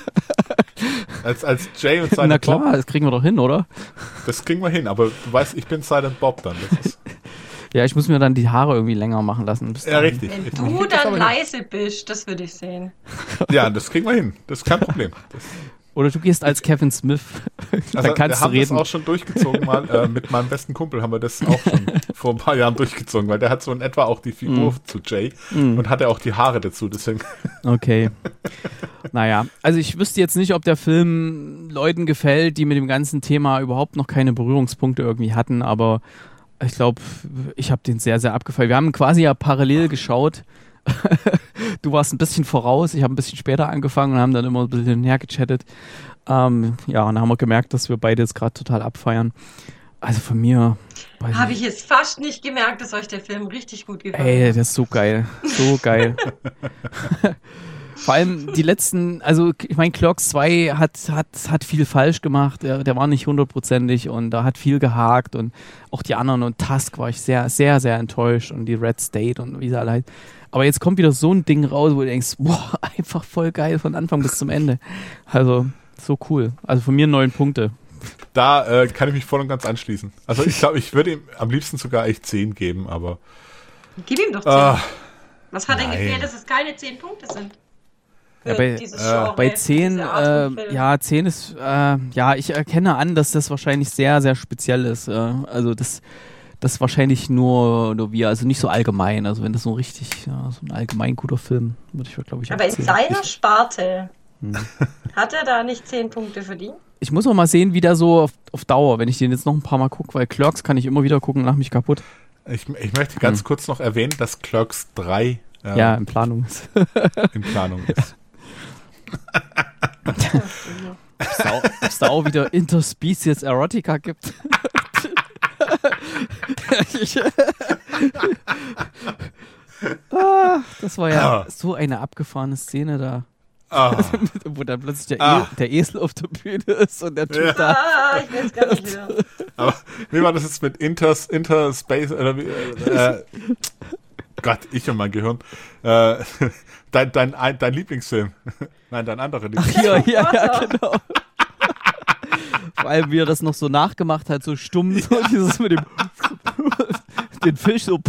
Als Jay und Silent Bob? Na klar, das kriegen wir doch hin, oder? Das kriegen wir hin, aber du weißt, ich bin Silent Bob dann. Das ist ja, ich muss mir dann die Haare irgendwie länger machen lassen. Ja, richtig. Wenn du dann leise bist, das würde ich sehen. Ja, das kriegen wir hin. Das ist kein Problem. Oder du gehst als Kevin Smith. Dann kannst wir haben du reden. das auch schon durchgezogen mal. Mit meinem besten Kumpel haben wir das auch schon vor ein paar Jahren durchgezogen, weil der hat so in etwa auch die Figur zu Jay und hatte auch die Haare dazu, deswegen. Okay. Naja, also ich wüsste jetzt nicht, ob der Film Leuten gefällt, die mit dem ganzen Thema überhaupt noch keine Berührungspunkte irgendwie hatten, aber ich glaube, ich habe den sehr, sehr abgefallen. Wir haben quasi ja parallel geschaut. Du warst ein bisschen voraus, ich habe ein bisschen später angefangen und haben dann immer ein bisschen hergechattet. Ja, und dann haben wir gemerkt, dass wir beide jetzt gerade total abfeiern. Also von mir... Habe ich jetzt fast nicht gemerkt, dass euch der Film richtig gut gefällt. Ey, das ist so geil. So geil. Vor allem die letzten, also ich meine, Clerks 2 hat viel falsch gemacht, der war nicht 100%ig und da hat viel gehakt und auch die anderen und Tusk war ich sehr, sehr, sehr enttäuscht und die Red State und wie sie alle halt. Aber jetzt kommt wieder so ein Ding raus, wo du denkst, boah, einfach voll geil von Anfang bis zum Ende. Also, so cool. Also von mir 9 Punkte. Da kann ich mich voll und ganz anschließen. Also ich glaube, ich würde ihm am liebsten sogar echt 10 geben, aber... Gib ihm doch 10. Was hat denn gefehlt, dass es keine 10 Punkte sind? Ja, bei 10, ja, 10 ist, ja, ich erkenne an, dass das wahrscheinlich sehr, sehr speziell ist. Also das wahrscheinlich nur wir, also nicht so allgemein. Also wenn das so richtig, ja, so ein allgemein guter Film, würde ich, glaube ich, aber in seiner Sparte hat er da nicht 10 Punkte verdient? Ich muss auch mal sehen, wie der so auf Dauer, wenn ich den jetzt noch ein paar Mal gucke, weil Clerks kann ich immer wieder gucken, lach mich kaputt. Ich möchte ganz kurz noch erwähnen, dass Clerks 3 in Planung ist. In Planung ist. Ob es da auch wieder Interspecies Erotica gibt. Das war ja so eine abgefahrene Szene da. Wo dann plötzlich der Esel auf der Bühne ist und der Typ da. Ich weiß gar nicht mehr. Aber wie war das jetzt mit Interspace? Gott, ich und mein Gehirn. Dein Lieblingsfilm. Nein, dein anderer Lieblingsfilm. Ach ja, genau. Vor allem, wie er das noch so nachgemacht hat, so stumm, so dieses mit dem den Fisch so.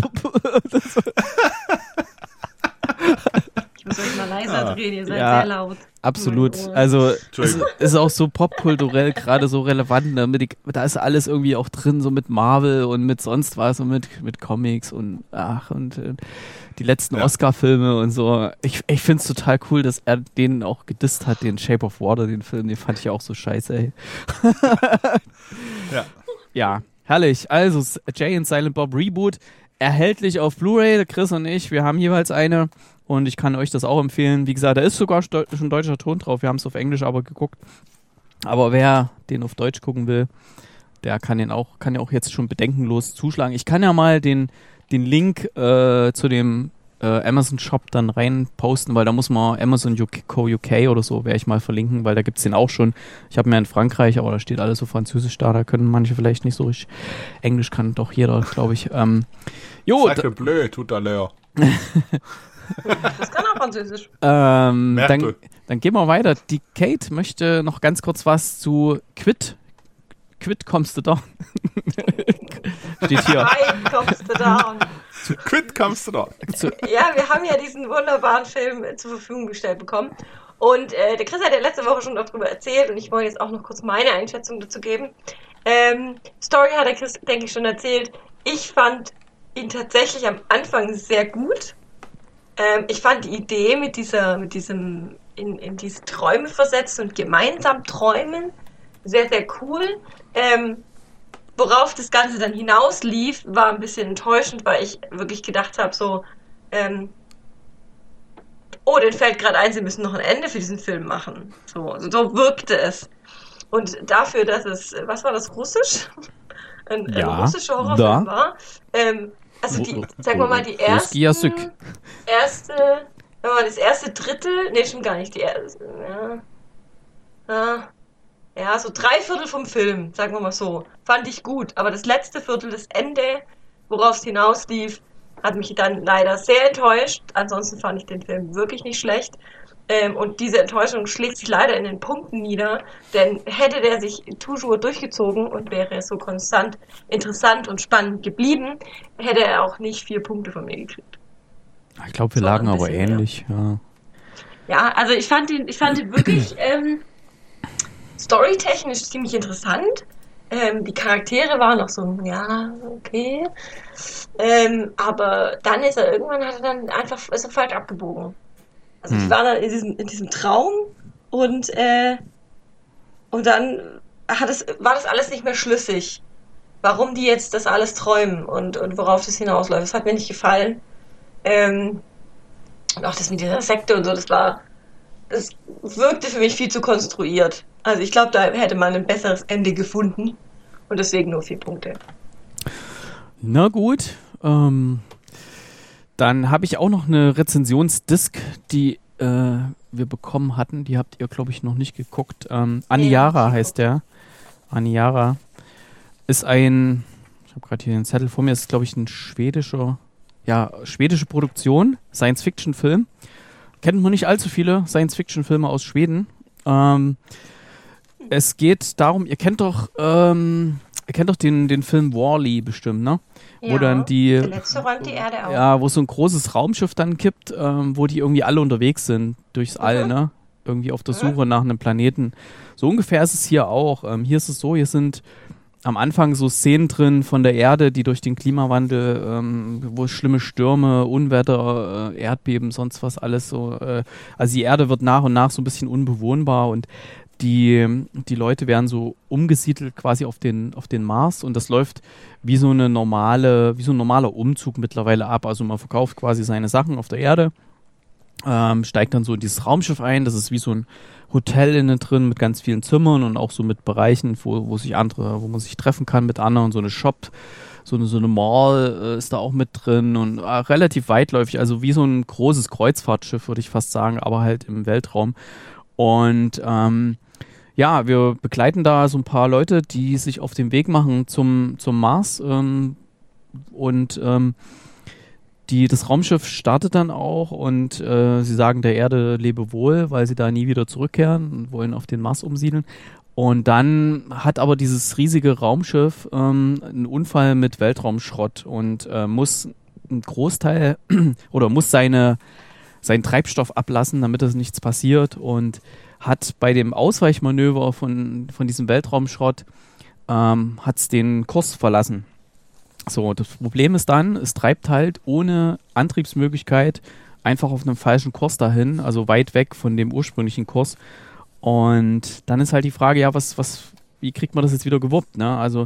Ich muss euch mal leiser drehen, ihr seid sehr laut. Absolut. Also es ist auch so popkulturell gerade so relevant. Ne? Da ist alles irgendwie auch drin, so mit Marvel und mit sonst was und mit Comics und die letzten Oscar-Filme und so. Ich finde es total cool, dass er den auch gedisst hat, den Shape of Water, den Film. Den fand ich auch so scheiße, ey. Ja, herrlich. Also Jay and Silent Bob Reboot, erhältlich auf Blu-ray. Chris und ich, wir haben jeweils eine. Und ich kann euch das auch empfehlen. Wie gesagt, da ist sogar schon deutscher Ton drauf. Wir haben es auf Englisch aber geguckt. Aber wer den auf Deutsch gucken will, der kann ja auch jetzt schon bedenkenlos zuschlagen. Ich kann ja mal den Link zu dem Amazon Shop dann rein posten, weil da muss man Amazon UK oder so, werde ich mal verlinken, weil da gibt es den auch schon. Ich habe mir in Frankreich, aber da steht alles so französisch da können manche vielleicht nicht so richtig. Englisch kann doch jeder, glaube ich. Sacre bleu, tout à l'heure. Das kann auch Französisch. Dann gehen wir weiter. Die Kate möchte noch ganz kurz was zu Quit kommst du down. Steht hier. Quit kommst du down. Quit kommst du down. Ja, wir haben ja diesen wunderbaren Film zur Verfügung gestellt bekommen. Und der Chris hat ja letzte Woche schon darüber erzählt und ich wollte jetzt auch noch kurz meine Einschätzung dazu geben. Story hat der Chris, denke ich, schon erzählt. Ich fand ihn tatsächlich am Anfang sehr gut. Ich fand die Idee mit diesem in diese Träume versetzen und gemeinsam träumen sehr, sehr cool. Worauf das Ganze dann hinauslief, war ein bisschen enttäuschend, weil ich wirklich gedacht habe, so, denen fällt gerade ein, sie müssen noch ein Ende für diesen Film machen. So wirkte es. Und dafür, dass es, was war das, Russisch? Ein russischer Horrorfilm war. Also sagen wir mal, das erste Drittel, nee, schon gar nicht, so 3/4 vom Film, sagen wir mal so, fand ich gut, aber das letzte Viertel, das Ende, worauf es hinauslief, hat mich dann leider sehr enttäuscht. Ansonsten fand ich den Film wirklich nicht schlecht. Und diese Enttäuschung schlägt sich leider in den Punkten nieder, denn hätte der sich toujours durchgezogen und wäre so konstant interessant und spannend geblieben, hätte er auch nicht 4 Punkte von mir gekriegt. Ich glaube, wir lagen aber ähnlich. Ja, also ich fand ihn wirklich storytechnisch ziemlich interessant. Die Charaktere waren noch so, ja, okay. Aber dann ist er falsch abgebogen. Also die waren dann in diesem Traum und dann war das alles nicht mehr schlüssig. Warum die jetzt das alles träumen und worauf das hinausläuft. Das hat mir nicht gefallen. Und auch das mit dieser Sekte und so, das wirkte für mich viel zu konstruiert. Also ich glaube, da hätte man ein besseres Ende gefunden. Und deswegen nur 4 Punkte. Na gut. Dann habe ich auch noch eine Rezensionsdisk, die wir bekommen hatten. Die habt ihr, glaube ich, noch nicht geguckt. Aniara heißt der. Aniara ist ich habe gerade hier den Zettel vor mir, ist, glaube ich, schwedische Produktion, Science-Fiction-Film. Kennt man nicht allzu viele Science-Fiction-Filme aus Schweden. Es geht darum, ihr kennt doch den Film Wall-E bestimmt, ne? Ja, wo dann der letzte räumt die Erde auf. Ja, wo so ein großes Raumschiff dann kippt, wo die irgendwie alle unterwegs sind durchs All, ne? Irgendwie auf der Suche nach einem Planeten. So ungefähr ist es hier auch. Hier ist es so, hier sind am Anfang so Szenen drin von der Erde, die durch den Klimawandel, wo schlimme Stürme, Unwetter, Erdbeben, sonst was alles so. Also die Erde wird nach und nach so ein bisschen unbewohnbar und die Leute werden so umgesiedelt quasi auf den Mars und das läuft wie so ein normaler Umzug mittlerweile ab. Also man verkauft quasi seine Sachen auf der Erde, steigt dann so in dieses Raumschiff ein. Das ist wie so ein Hotel innen drin mit ganz vielen Zimmern und auch so mit Bereichen, wo man sich treffen kann mit anderen. So eine Shop, so eine Mall ist da auch mit drin und relativ weitläufig. Also wie so ein großes Kreuzfahrtschiff, würde ich fast sagen, aber halt im Weltraum. Und wir begleiten da so ein paar Leute, die sich auf den Weg machen zum Mars das Raumschiff startet dann auch und sie sagen der Erde lebe wohl, weil sie da nie wieder zurückkehren und wollen auf den Mars umsiedeln. Und dann hat aber dieses riesige Raumschiff einen Unfall mit Weltraumschrott und muss einen Großteil oder muss seinen Treibstoff ablassen, damit es nichts passiert und hat bei dem Ausweichmanöver von diesem Weltraumschrott hat's den Kurs verlassen. So, das Problem ist dann, es treibt halt ohne Antriebsmöglichkeit einfach auf einem falschen Kurs dahin, also weit weg von dem ursprünglichen Kurs. Und dann ist halt die Frage, ja, wie kriegt man das jetzt wieder gewuppt, ne? Also,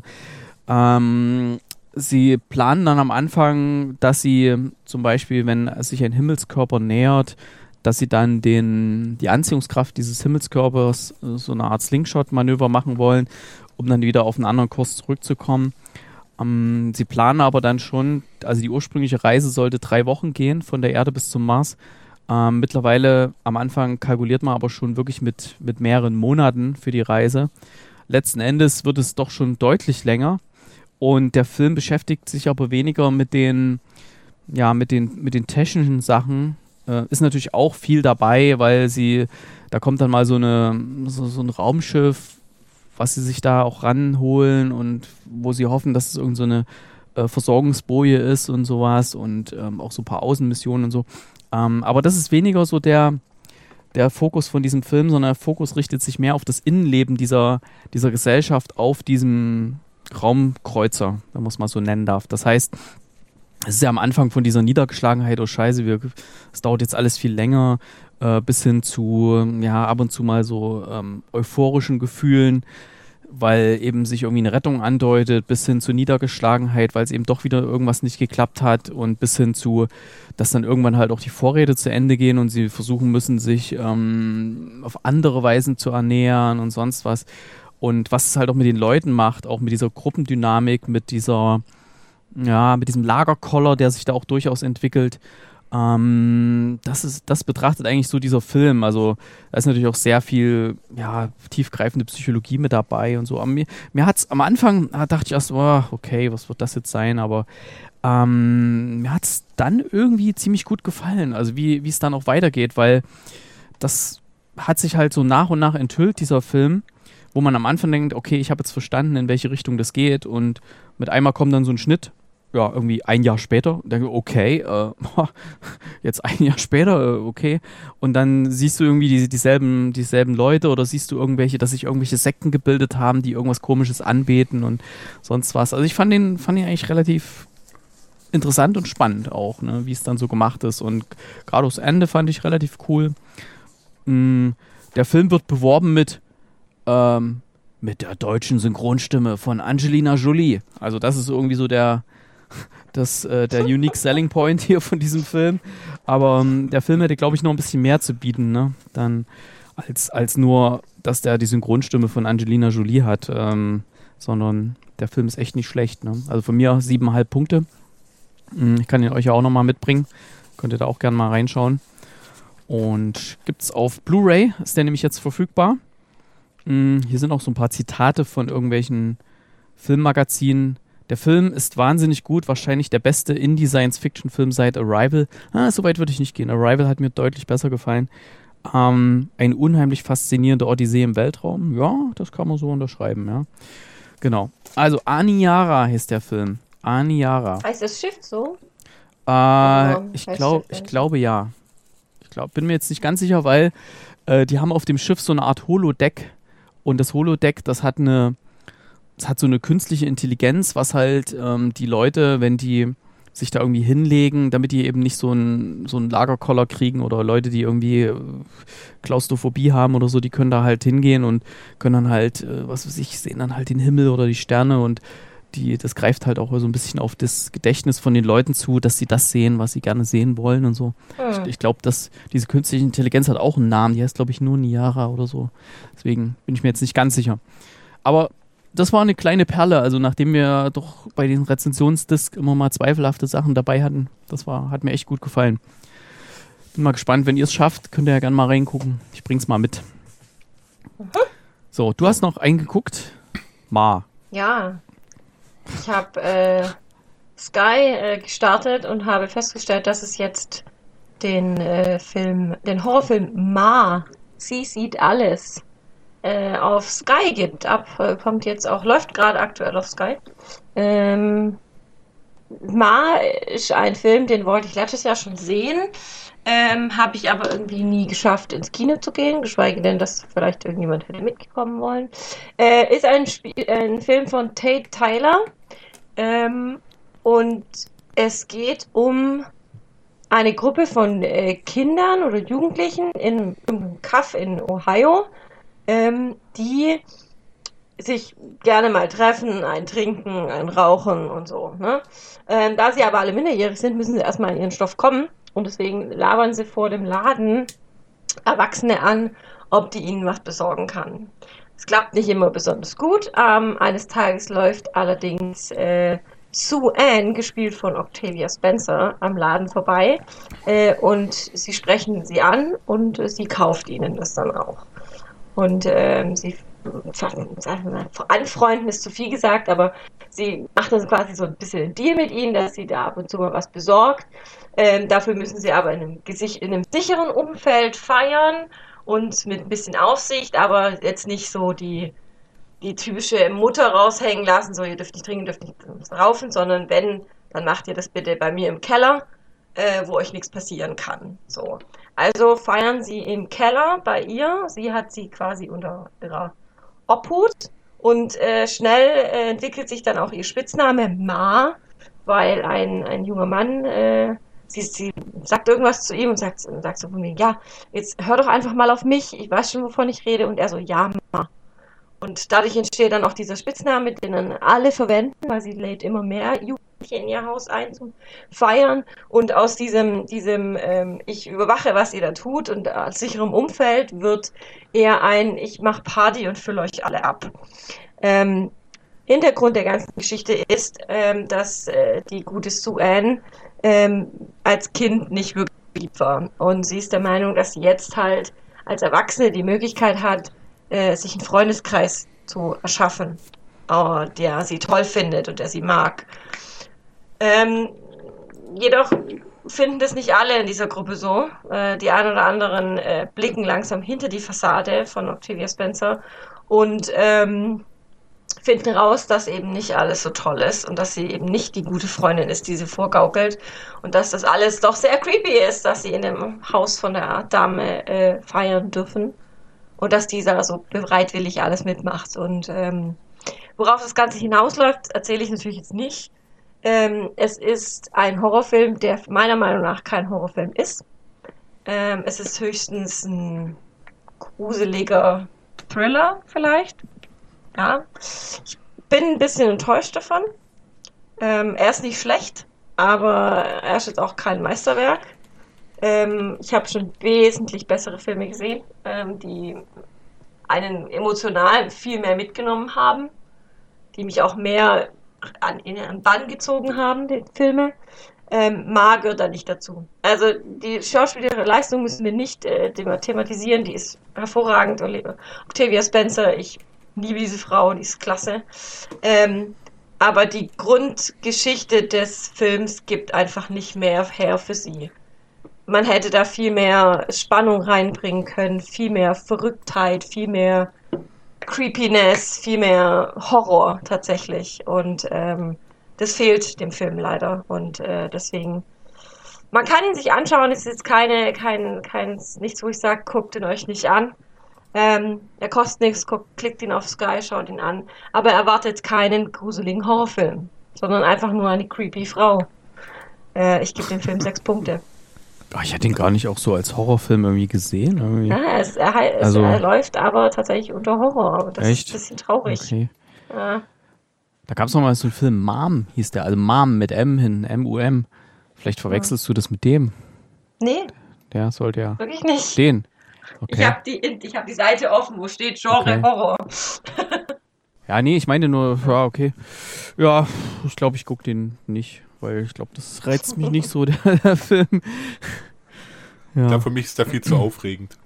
sie planen dann am Anfang, dass sie zum Beispiel, wenn sich ein Himmelskörper nähert, dass sie dann die Anziehungskraft dieses Himmelskörpers so eine Art Slingshot-Manöver machen wollen, um dann wieder auf einen anderen Kurs zurückzukommen. Sie planen aber dann schon, also die ursprüngliche Reise sollte 3 Wochen gehen, von der Erde bis zum Mars. Mittlerweile am Anfang kalkuliert man aber schon wirklich mit mehreren Monaten für die Reise. Letzten Endes wird es doch schon deutlich länger und der Film beschäftigt sich aber weniger mit den technischen Sachen. Ist natürlich auch viel dabei, weil da kommt dann mal so ein Raumschiff, was sie sich da auch ranholen und wo sie hoffen, dass es irgend so eine Versorgungsboje ist und sowas und auch so ein paar Außenmissionen und so. Aber das ist weniger so der Fokus von diesem Film, sondern der Fokus richtet sich mehr auf das Innenleben dieser Gesellschaft auf diesem Raumkreuzer, wenn man es mal so nennen darf. Das heißt, es ist ja am Anfang von dieser Niedergeschlagenheit, oh Scheiße, es dauert jetzt alles viel länger, bis hin zu, ab und zu mal so euphorischen Gefühlen, weil eben sich irgendwie eine Rettung andeutet, bis hin zu Niedergeschlagenheit, weil es eben doch wieder irgendwas nicht geklappt hat und bis hin zu, dass dann irgendwann halt auch die Vorräte zu Ende gehen und sie versuchen müssen, sich auf andere Weisen zu ernähren und sonst was. Und was es halt auch mit den Leuten macht, auch mit dieser Gruppendynamik, mit diesem Lagerkoller, der sich da auch durchaus entwickelt. Das betrachtet eigentlich so dieser Film. Also da ist natürlich auch sehr viel tiefgreifende Psychologie mit dabei und so. Aber mir hat's am Anfang, dachte ich erst, okay, was wird das jetzt sein? Aber mir hat es dann irgendwie ziemlich gut gefallen, also wie es dann auch weitergeht, weil das hat sich halt so nach und nach enthüllt, dieser Film, wo man am Anfang denkt, okay, ich habe jetzt verstanden, in welche Richtung das geht und mit einmal kommt dann so ein Schnitt ja, irgendwie ein Jahr später. Und denke, okay, jetzt ein Jahr später, okay. Und dann siehst du irgendwie dieselben Leute oder siehst du dass sich irgendwelche Sekten gebildet haben, die irgendwas Komisches anbeten und sonst was. Also ich fand den eigentlich relativ interessant und spannend auch, ne, wie es dann so gemacht ist. Und gerade das Ende fand ich relativ cool. Der Film wird beworben mit der deutschen Synchronstimme von Angelina Jolie. Also das ist irgendwie so der Unique Selling Point hier von diesem Film. Aber der Film hätte, glaube ich, noch ein bisschen mehr zu bieten, ne? Dann als nur, dass der die Synchronstimme von Angelina Jolie hat. Sondern der Film ist echt nicht schlecht, ne? Also von mir 7,5 Punkte. Ich kann ihn euch ja auch nochmal mitbringen. Könnt ihr da auch gerne mal reinschauen. Und gibt's auf Blu-ray, ist der nämlich jetzt verfügbar. Hier sind auch so ein paar Zitate von irgendwelchen Filmmagazinen. Der Film ist wahnsinnig gut, wahrscheinlich der beste Indie-Science-Fiction-Film seit Arrival. So weit würde ich nicht gehen. Arrival hat mir deutlich besser gefallen. Eine unheimlich faszinierende Odyssee im Weltraum. Ja, das kann man so unterschreiben, ja. Genau. Also Aniara heißt der Film. Aniara. Heißt das Schiff so? Ich glaube ja. Bin mir jetzt nicht ganz sicher, weil die haben auf dem Schiff so eine Art Holodeck. Und das Holodeck, das hat so eine künstliche Intelligenz, was halt die Leute, wenn die sich da irgendwie hinlegen, damit die eben nicht so einen Lagerkoller kriegen oder Leute, die irgendwie Klaustrophobie haben oder so, die können da halt hingehen und können dann halt, sehen dann halt den Himmel oder die Sterne und das greift halt auch so ein bisschen auf das Gedächtnis von den Leuten zu, dass sie das sehen, was sie gerne sehen wollen und so. Ich glaube, dass diese künstliche Intelligenz hat auch einen Namen, die heißt, glaube ich, nur Niara oder so. Deswegen bin ich mir jetzt nicht ganz sicher. Aber das war eine kleine Perle, also nachdem wir doch bei den Rezensionsdiscs immer mal zweifelhafte Sachen dabei hatten, hat mir echt gut gefallen. Bin mal gespannt, wenn ihr es schafft, könnt ihr ja gerne mal reingucken. Ich bring's mal mit. So, du hast noch eingeguckt? Ja. Ich habe Sky gestartet und habe festgestellt, dass es jetzt den Horrorfilm Ma, sie sieht alles, auf Sky gibt. Läuft gerade aktuell auf Sky. Ma ist ein Film, den wollte ich letztes Jahr schon sehen, habe ich aber irgendwie nie geschafft, ins Kino zu gehen, geschweige denn, dass vielleicht irgendjemand hätte mitgekommen wollen. Ist ein Film von Tate Tyler, und es geht um eine Gruppe von Kindern oder Jugendlichen in einem Kaff in Ohio, die sich gerne mal treffen, ein trinken, ein rauchen und so. Ne? Da sie aber alle minderjährig sind, müssen sie erstmal in ihren Stoff kommen und deswegen labern sie vor dem Laden Erwachsene an, ob die ihnen was besorgen kann. Es klappt nicht immer besonders gut. Eines Tages läuft allerdings Sue Ann, gespielt von Octavia Spencer, am Laden vorbei und sie sprechen sie an und sie kauft ihnen das dann auch. Und sie anfreunden ist zu viel gesagt, aber sie macht dann quasi so ein bisschen einen Deal mit ihnen, dass sie da ab und zu mal was besorgt. Dafür müssen sie aber in einem sicheren Umfeld feiern und mit ein bisschen Aufsicht, aber jetzt nicht so die typische Mutter raushängen lassen, so ihr dürft nicht trinken, dürft nicht raufen, sondern wenn, dann macht ihr das bitte bei mir im Keller, wo euch nichts passieren kann. So. Also feiern sie im Keller bei ihr, sie hat sie quasi unter ihrer Obhut und schnell entwickelt sich dann auch ihr Spitzname Ma, weil ein junger Mann, sie sagt irgendwas zu ihm und sagt so von mir, ja, jetzt hör doch einfach mal auf mich, ich weiß schon, wovon ich rede, und er so, ja, Ma. Und dadurch entsteht dann auch dieser Spitzname, den dann alle verwenden, weil sie lädt immer mehr Jugendliche in ihr Haus ein zum Feiern. Und aus diesem ich überwache, was ihr da tut und aus sicherem Umfeld wird eher ich mache Party und fülle euch alle ab. Hintergrund der ganzen Geschichte ist, dass die gute Sue Ann als Kind nicht wirklich lieb war. Und sie ist der Meinung, dass sie jetzt halt als Erwachsene die Möglichkeit hat, sich einen Freundeskreis zu erschaffen, der sie toll findet und der sie mag. Jedoch finden das nicht alle in dieser Gruppe so. Die einen oder anderen blicken langsam hinter die Fassade von Octavia Spencer und finden raus, dass eben nicht alles so toll ist und dass sie eben nicht die gute Freundin ist, die sie vorgaukelt und dass das alles doch sehr creepy ist, dass sie in dem Haus von der Dame feiern dürfen und dass dieser so bereitwillig alles mitmacht. Und worauf das Ganze hinausläuft, erzähle ich natürlich jetzt nicht. Es ist ein Horrorfilm, der meiner Meinung nach kein Horrorfilm ist. Es ist höchstens ein gruseliger Thriller vielleicht. Ja, ich bin ein bisschen enttäuscht davon. Er ist nicht schlecht, aber er ist jetzt auch kein Meisterwerk. Ich habe schon wesentlich bessere Filme gesehen, die einen emotional viel mehr mitgenommen haben, die mich auch mehr in den Bann gezogen haben, die Filme. Ma gehört da nicht dazu. Also die schauspielerische Leistung müssen wir nicht thematisieren, die ist hervorragend. Octavia Spencer, ich liebe diese Frau, die ist klasse. Aber die Grundgeschichte des Films gibt einfach nicht mehr her für sie. Man hätte da viel mehr Spannung reinbringen können, viel mehr Verrücktheit, viel mehr Creepiness, viel mehr Horror tatsächlich. Und das fehlt dem Film leider. Und deswegen, man kann ihn sich anschauen, es ist jetzt nichts, wo ich sage, guckt ihn euch nicht an. Er kostet nichts, klickt ihn auf Sky, schaut ihn an. Aber erwartet keinen gruseligen Horrorfilm, sondern einfach nur eine creepy Frau. Ich gebe dem Film 6 Punkte. Ach, ich hätte ihn gar nicht auch so als Horrorfilm irgendwie gesehen. Irgendwie. Ja, er läuft aber tatsächlich unter Horror. Das echt? ist ein bisschen traurig. Okay. Ja. Da gab es noch mal so einen Film, Mom hieß der, also Mom mit M hin, M-U-M. Vielleicht verwechselst du das mit dem. Nee. Der sollte ja. Wirklich nicht. Den. Okay. Ich hab die Seite offen, wo steht Genre Okay. Horror. Ja, nee, ich meinte nur, ja, okay. Ja, ich glaube, ich gucke den nicht, weil ich glaube, das reizt mich nicht so, der Film. Ja. Für mich ist der viel zu aufregend.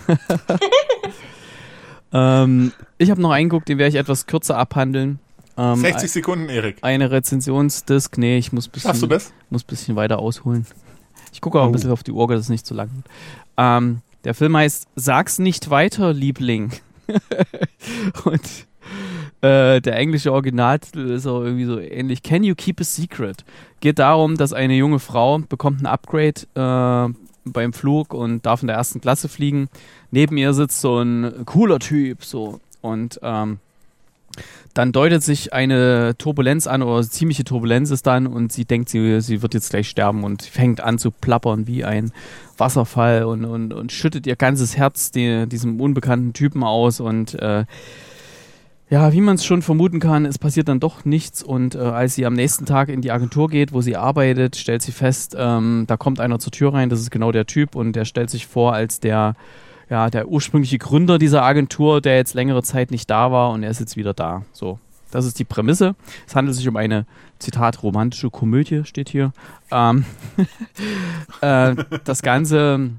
Ich habe noch einen geguckt, den werde ich etwas kürzer abhandeln. 60 Sekunden, Erik. Eine Rezensionsdisk, nee, ich muss Schaffst du das? muss ein bisschen weiter ausholen. Ich gucke auch ein bisschen auf die Uhr, dass es nicht zu lang wird. Der Film heißt Sag's nicht weiter, Liebling. Und der englische Originaltitel ist auch irgendwie so ähnlich. Can you keep a secret? Geht darum, dass eine junge Frau bekommt ein Upgrade beim Flug und darf in der 1. Klasse fliegen. Neben ihr sitzt so ein cooler Typ, so. Und dann deutet sich eine Turbulenz an, oder ziemliche Turbulenz ist dann, und sie denkt, sie wird jetzt gleich sterben und fängt an zu plappern wie ein Wasserfall und schüttet ihr ganzes Herz diesem unbekannten Typen aus und ja, wie man es schon vermuten kann, es passiert dann doch nichts, und als sie am nächsten Tag in die Agentur geht, wo sie arbeitet, stellt sie fest, da kommt einer zur Tür rein, das ist genau der Typ, und der stellt sich vor als der ursprüngliche Gründer dieser Agentur, der jetzt längere Zeit nicht da war, und er ist jetzt wieder da. So, das ist die Prämisse. Es handelt sich um eine, Zitat, romantische Komödie, steht hier. Das Ganze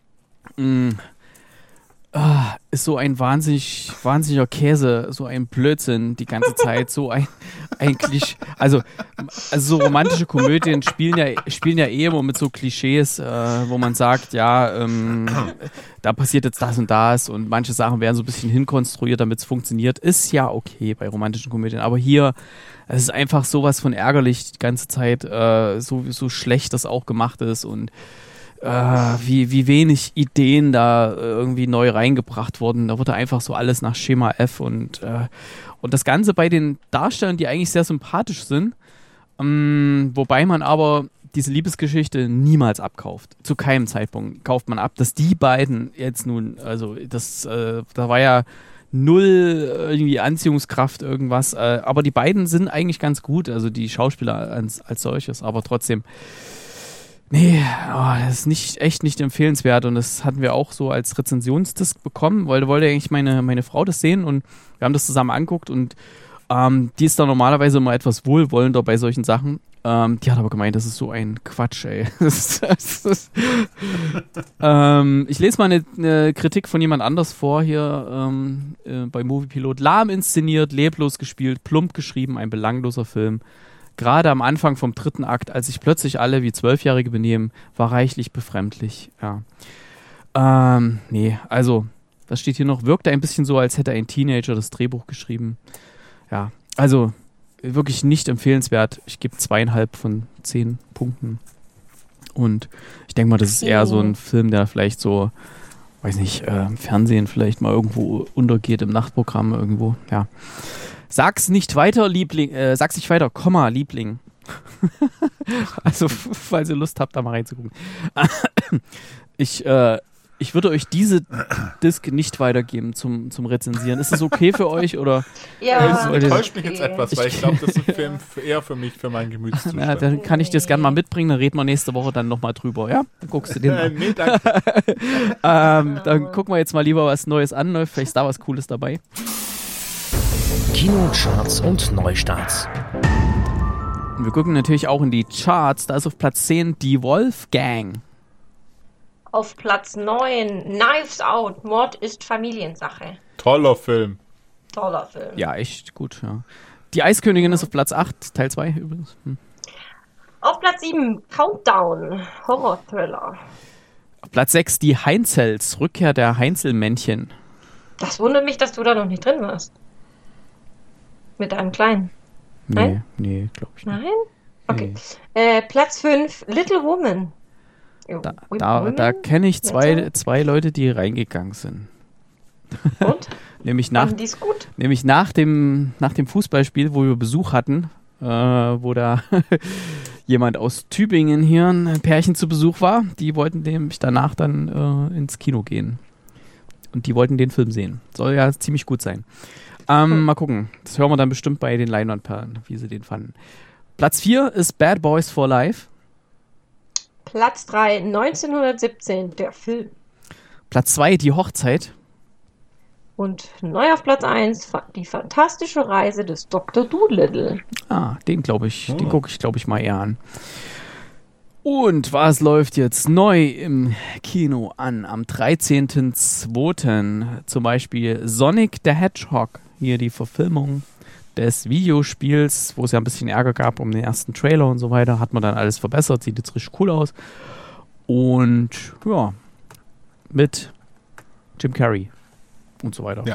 ist so ein wahnsinniger Käse, so ein Blödsinn die ganze Zeit, so ein Klischee. Also so romantische Komödien spielen ja eh immer mit so Klischees, wo man sagt, ja, da passiert jetzt das und das, und manche Sachen werden so ein bisschen hinkonstruiert, damit es funktioniert. Ist ja okay bei romantischen Komödien, aber hier, es ist einfach sowas von ärgerlich die ganze Zeit, so schlecht das auch gemacht ist, und wie wenig Ideen da irgendwie neu reingebracht wurden. Da wurde einfach so alles nach Schema F, und das Ganze bei den Darstellern, die eigentlich sehr sympathisch sind, wobei man aber diese Liebesgeschichte niemals abkauft. Zu keinem Zeitpunkt kauft man ab, dass die beiden jetzt nun, also da war ja null irgendwie Anziehungskraft, irgendwas, aber die beiden sind eigentlich ganz gut, also die Schauspieler als solches, aber trotzdem. Nee, das ist echt nicht empfehlenswert, und das hatten wir auch so als Rezensionsdisk bekommen, weil wollte eigentlich meine Frau das sehen, und wir haben das zusammen angeguckt, und die ist da normalerweise immer etwas wohlwollender bei solchen Sachen. Die hat aber gemeint, das ist so ein Quatsch, ey. Ich lese mal eine Kritik von jemand anders vor hier bei Moviepilot. Lahm inszeniert, leblos gespielt, plump geschrieben, ein belangloser Film. Gerade am Anfang vom 3. Akt, als sich plötzlich alle wie 12-Jährige benehmen, war reichlich befremdlich. Ja. Nee, also, was steht hier noch? Wirkte ein bisschen so, als hätte ein Teenager das Drehbuch geschrieben. ja, also wirklich nicht empfehlenswert. Ich gebe 2,5 von 10 Punkten. Und ich denke mal, das ist eher so ein Film, der vielleicht so, weiß nicht, im Fernsehen vielleicht mal irgendwo untergeht, im Nachtprogramm irgendwo, ja. Sag's nicht weiter, Liebling, sag's nicht weiter, Komma, Liebling. Also, falls ihr Lust habt, da mal reinzugucken. Ich würde euch diese Disc nicht weitergeben zum Rezensieren. Ist das okay für euch? Oder? Ja, Das enttäuscht mich jetzt etwas, weil ich glaube, das ist ein Film eher für mich, für meinen Gemütszustand. Ja, dann kann ich das gerne mal mitbringen, dann reden wir nächste Woche dann nochmal drüber, ja? Dann guckst du den mal. Nee, danke. Dann gucken wir jetzt mal lieber was Neues an, vielleicht ist da was Cooles dabei. Kinocharts und Neustarts. Und wir gucken natürlich auch in die Charts. Da ist auf Platz 10 die Wolfgang. auf Platz 9 Knives Out, Mord ist Familiensache. Toller Film. Toller Film. Ja, echt gut, ja. Die Eiskönigin ist auf Platz 8, Teil 2 übrigens. Auf Platz 7 Countdown, Horror-Thriller. Auf Platz 6 die Heinzels, Rückkehr der Heinzelmännchen. Das wundert mich, dass du da noch nicht drin warst. Mit einem Kleinen. Nein? Nee, glaube ich nicht. Nein? Okay. Platz 5 Little Woman. Da kenne ich zwei Leute, die reingegangen sind. Und? nämlich Fanden die's gut? nach dem Fußballspiel, wo wir Besuch hatten, wo da jemand aus Tübingen hier, ein Pärchen zu Besuch war. Die wollten nämlich danach dann ins Kino gehen. Und die wollten den Film sehen. Soll ja ziemlich gut sein. Mal gucken. Das hören wir dann bestimmt bei den Leinwandperlen, wie sie den fanden. Platz 4 ist Bad Boys for Life. Platz 3 1917, der Film. Platz 2 die Hochzeit. Und neu auf Platz 1 die fantastische Reise des Dr. Dolittle. Den gucke ich, glaube ich, mal eher an. Und was läuft jetzt neu im Kino an? Am 13.02. zum Beispiel Sonic the Hedgehog. Hier die Verfilmung des Videospiels, wo es ja ein bisschen Ärger gab um den ersten Trailer und so weiter. Hat man dann alles verbessert, sieht jetzt richtig cool aus. Und ja, mit Jim Carrey und so weiter. Ja.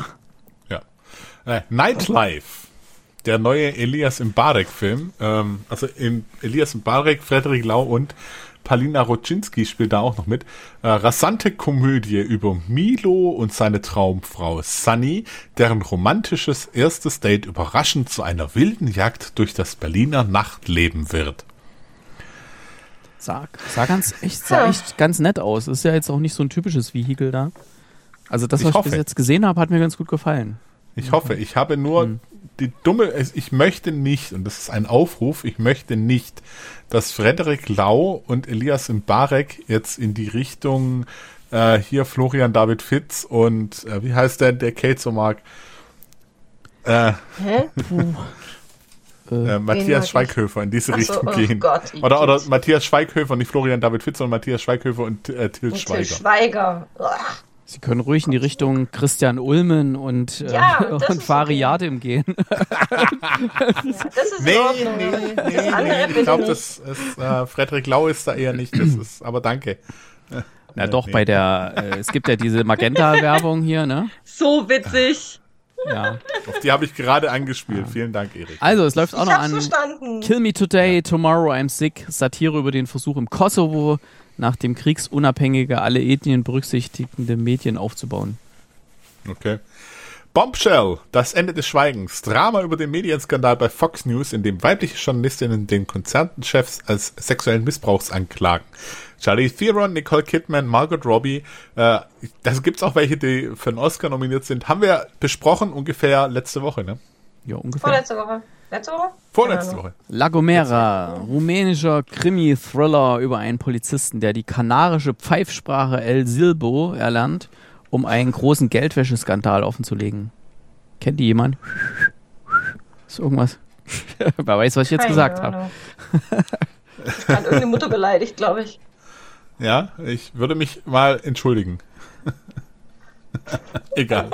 Nightlife. Der neue Elias Mbarek-Film. Also Elias Mbarek, Frederik Lau und Palina Roczynski spielt da auch noch mit. Rasante Komödie über Milo und seine Traumfrau Sunny, deren romantisches erstes Date überraschend zu einer wilden Jagd durch das Berliner Nachtleben wird. Sah echt ganz nett aus. Ist ja jetzt auch nicht so ein typisches Vehikel da. Also das, was ich bis jetzt gesehen habe, hat mir ganz gut gefallen. Ich hoffe, ich habe nur ich möchte nicht, und das ist ein Aufruf, ich möchte nicht, dass Frederik Lau und Elias Mbarek jetzt in die Richtung hier Florian David Fitz und wie heißt der Kate so mag? Matthias Schweighöfer in diese Richtung gehen. Gott, oder Matthias Schweighöfer, nicht Florian David Fitz, sondern Matthias Schweighöfer und Til Schweiger. Til Schweiger. Sie können ruhig in die Richtung Christian Ulmen und Fari Yadim gehen. Das ist in Ordnung. Nee. Ich glaube, Frederik Lau ist da eher nicht. Aber danke. Na doch, bei es gibt ja diese Magenta-Werbung hier, ne? So witzig. Ja. Auf die habe ich gerade angespielt. Vielen Dank, Erik. Also, es läuft auch noch an verstanden. Kill Me Today, Tomorrow I'm Sick, Satire über den Versuch im Kosovo, nach dem kriegsunabhängige, alle Ethnien berücksichtigende Medien aufzubauen. Okay. Bombshell, das Ende des Schweigens. Drama über den Medienskandal bei Fox News, in dem weibliche Journalistinnen den Konzernchefs als sexuellen Missbrauchs anklagen. Charlize Theron, Nicole Kidman, Margot Robbie. Das gibt's auch welche, die für einen Oscar nominiert sind. Haben wir besprochen ungefähr letzte Woche, ne? Ja, ungefähr. Vorletzte Woche. Letzte Woche? Vorletzte Woche. La Gomera, rumänischer Krimi-Thriller über einen Polizisten, der die kanarische Pfeifsprache El Silbo erlernt, um einen großen Geldwäscheskandal offenzulegen. Kennt die jemand? Ist irgendwas? Wer weiß, was ich jetzt gesagt habe. Ich habe irgendeine Mutter beleidigt, glaube ich. Ja, ich würde mich mal entschuldigen. Egal.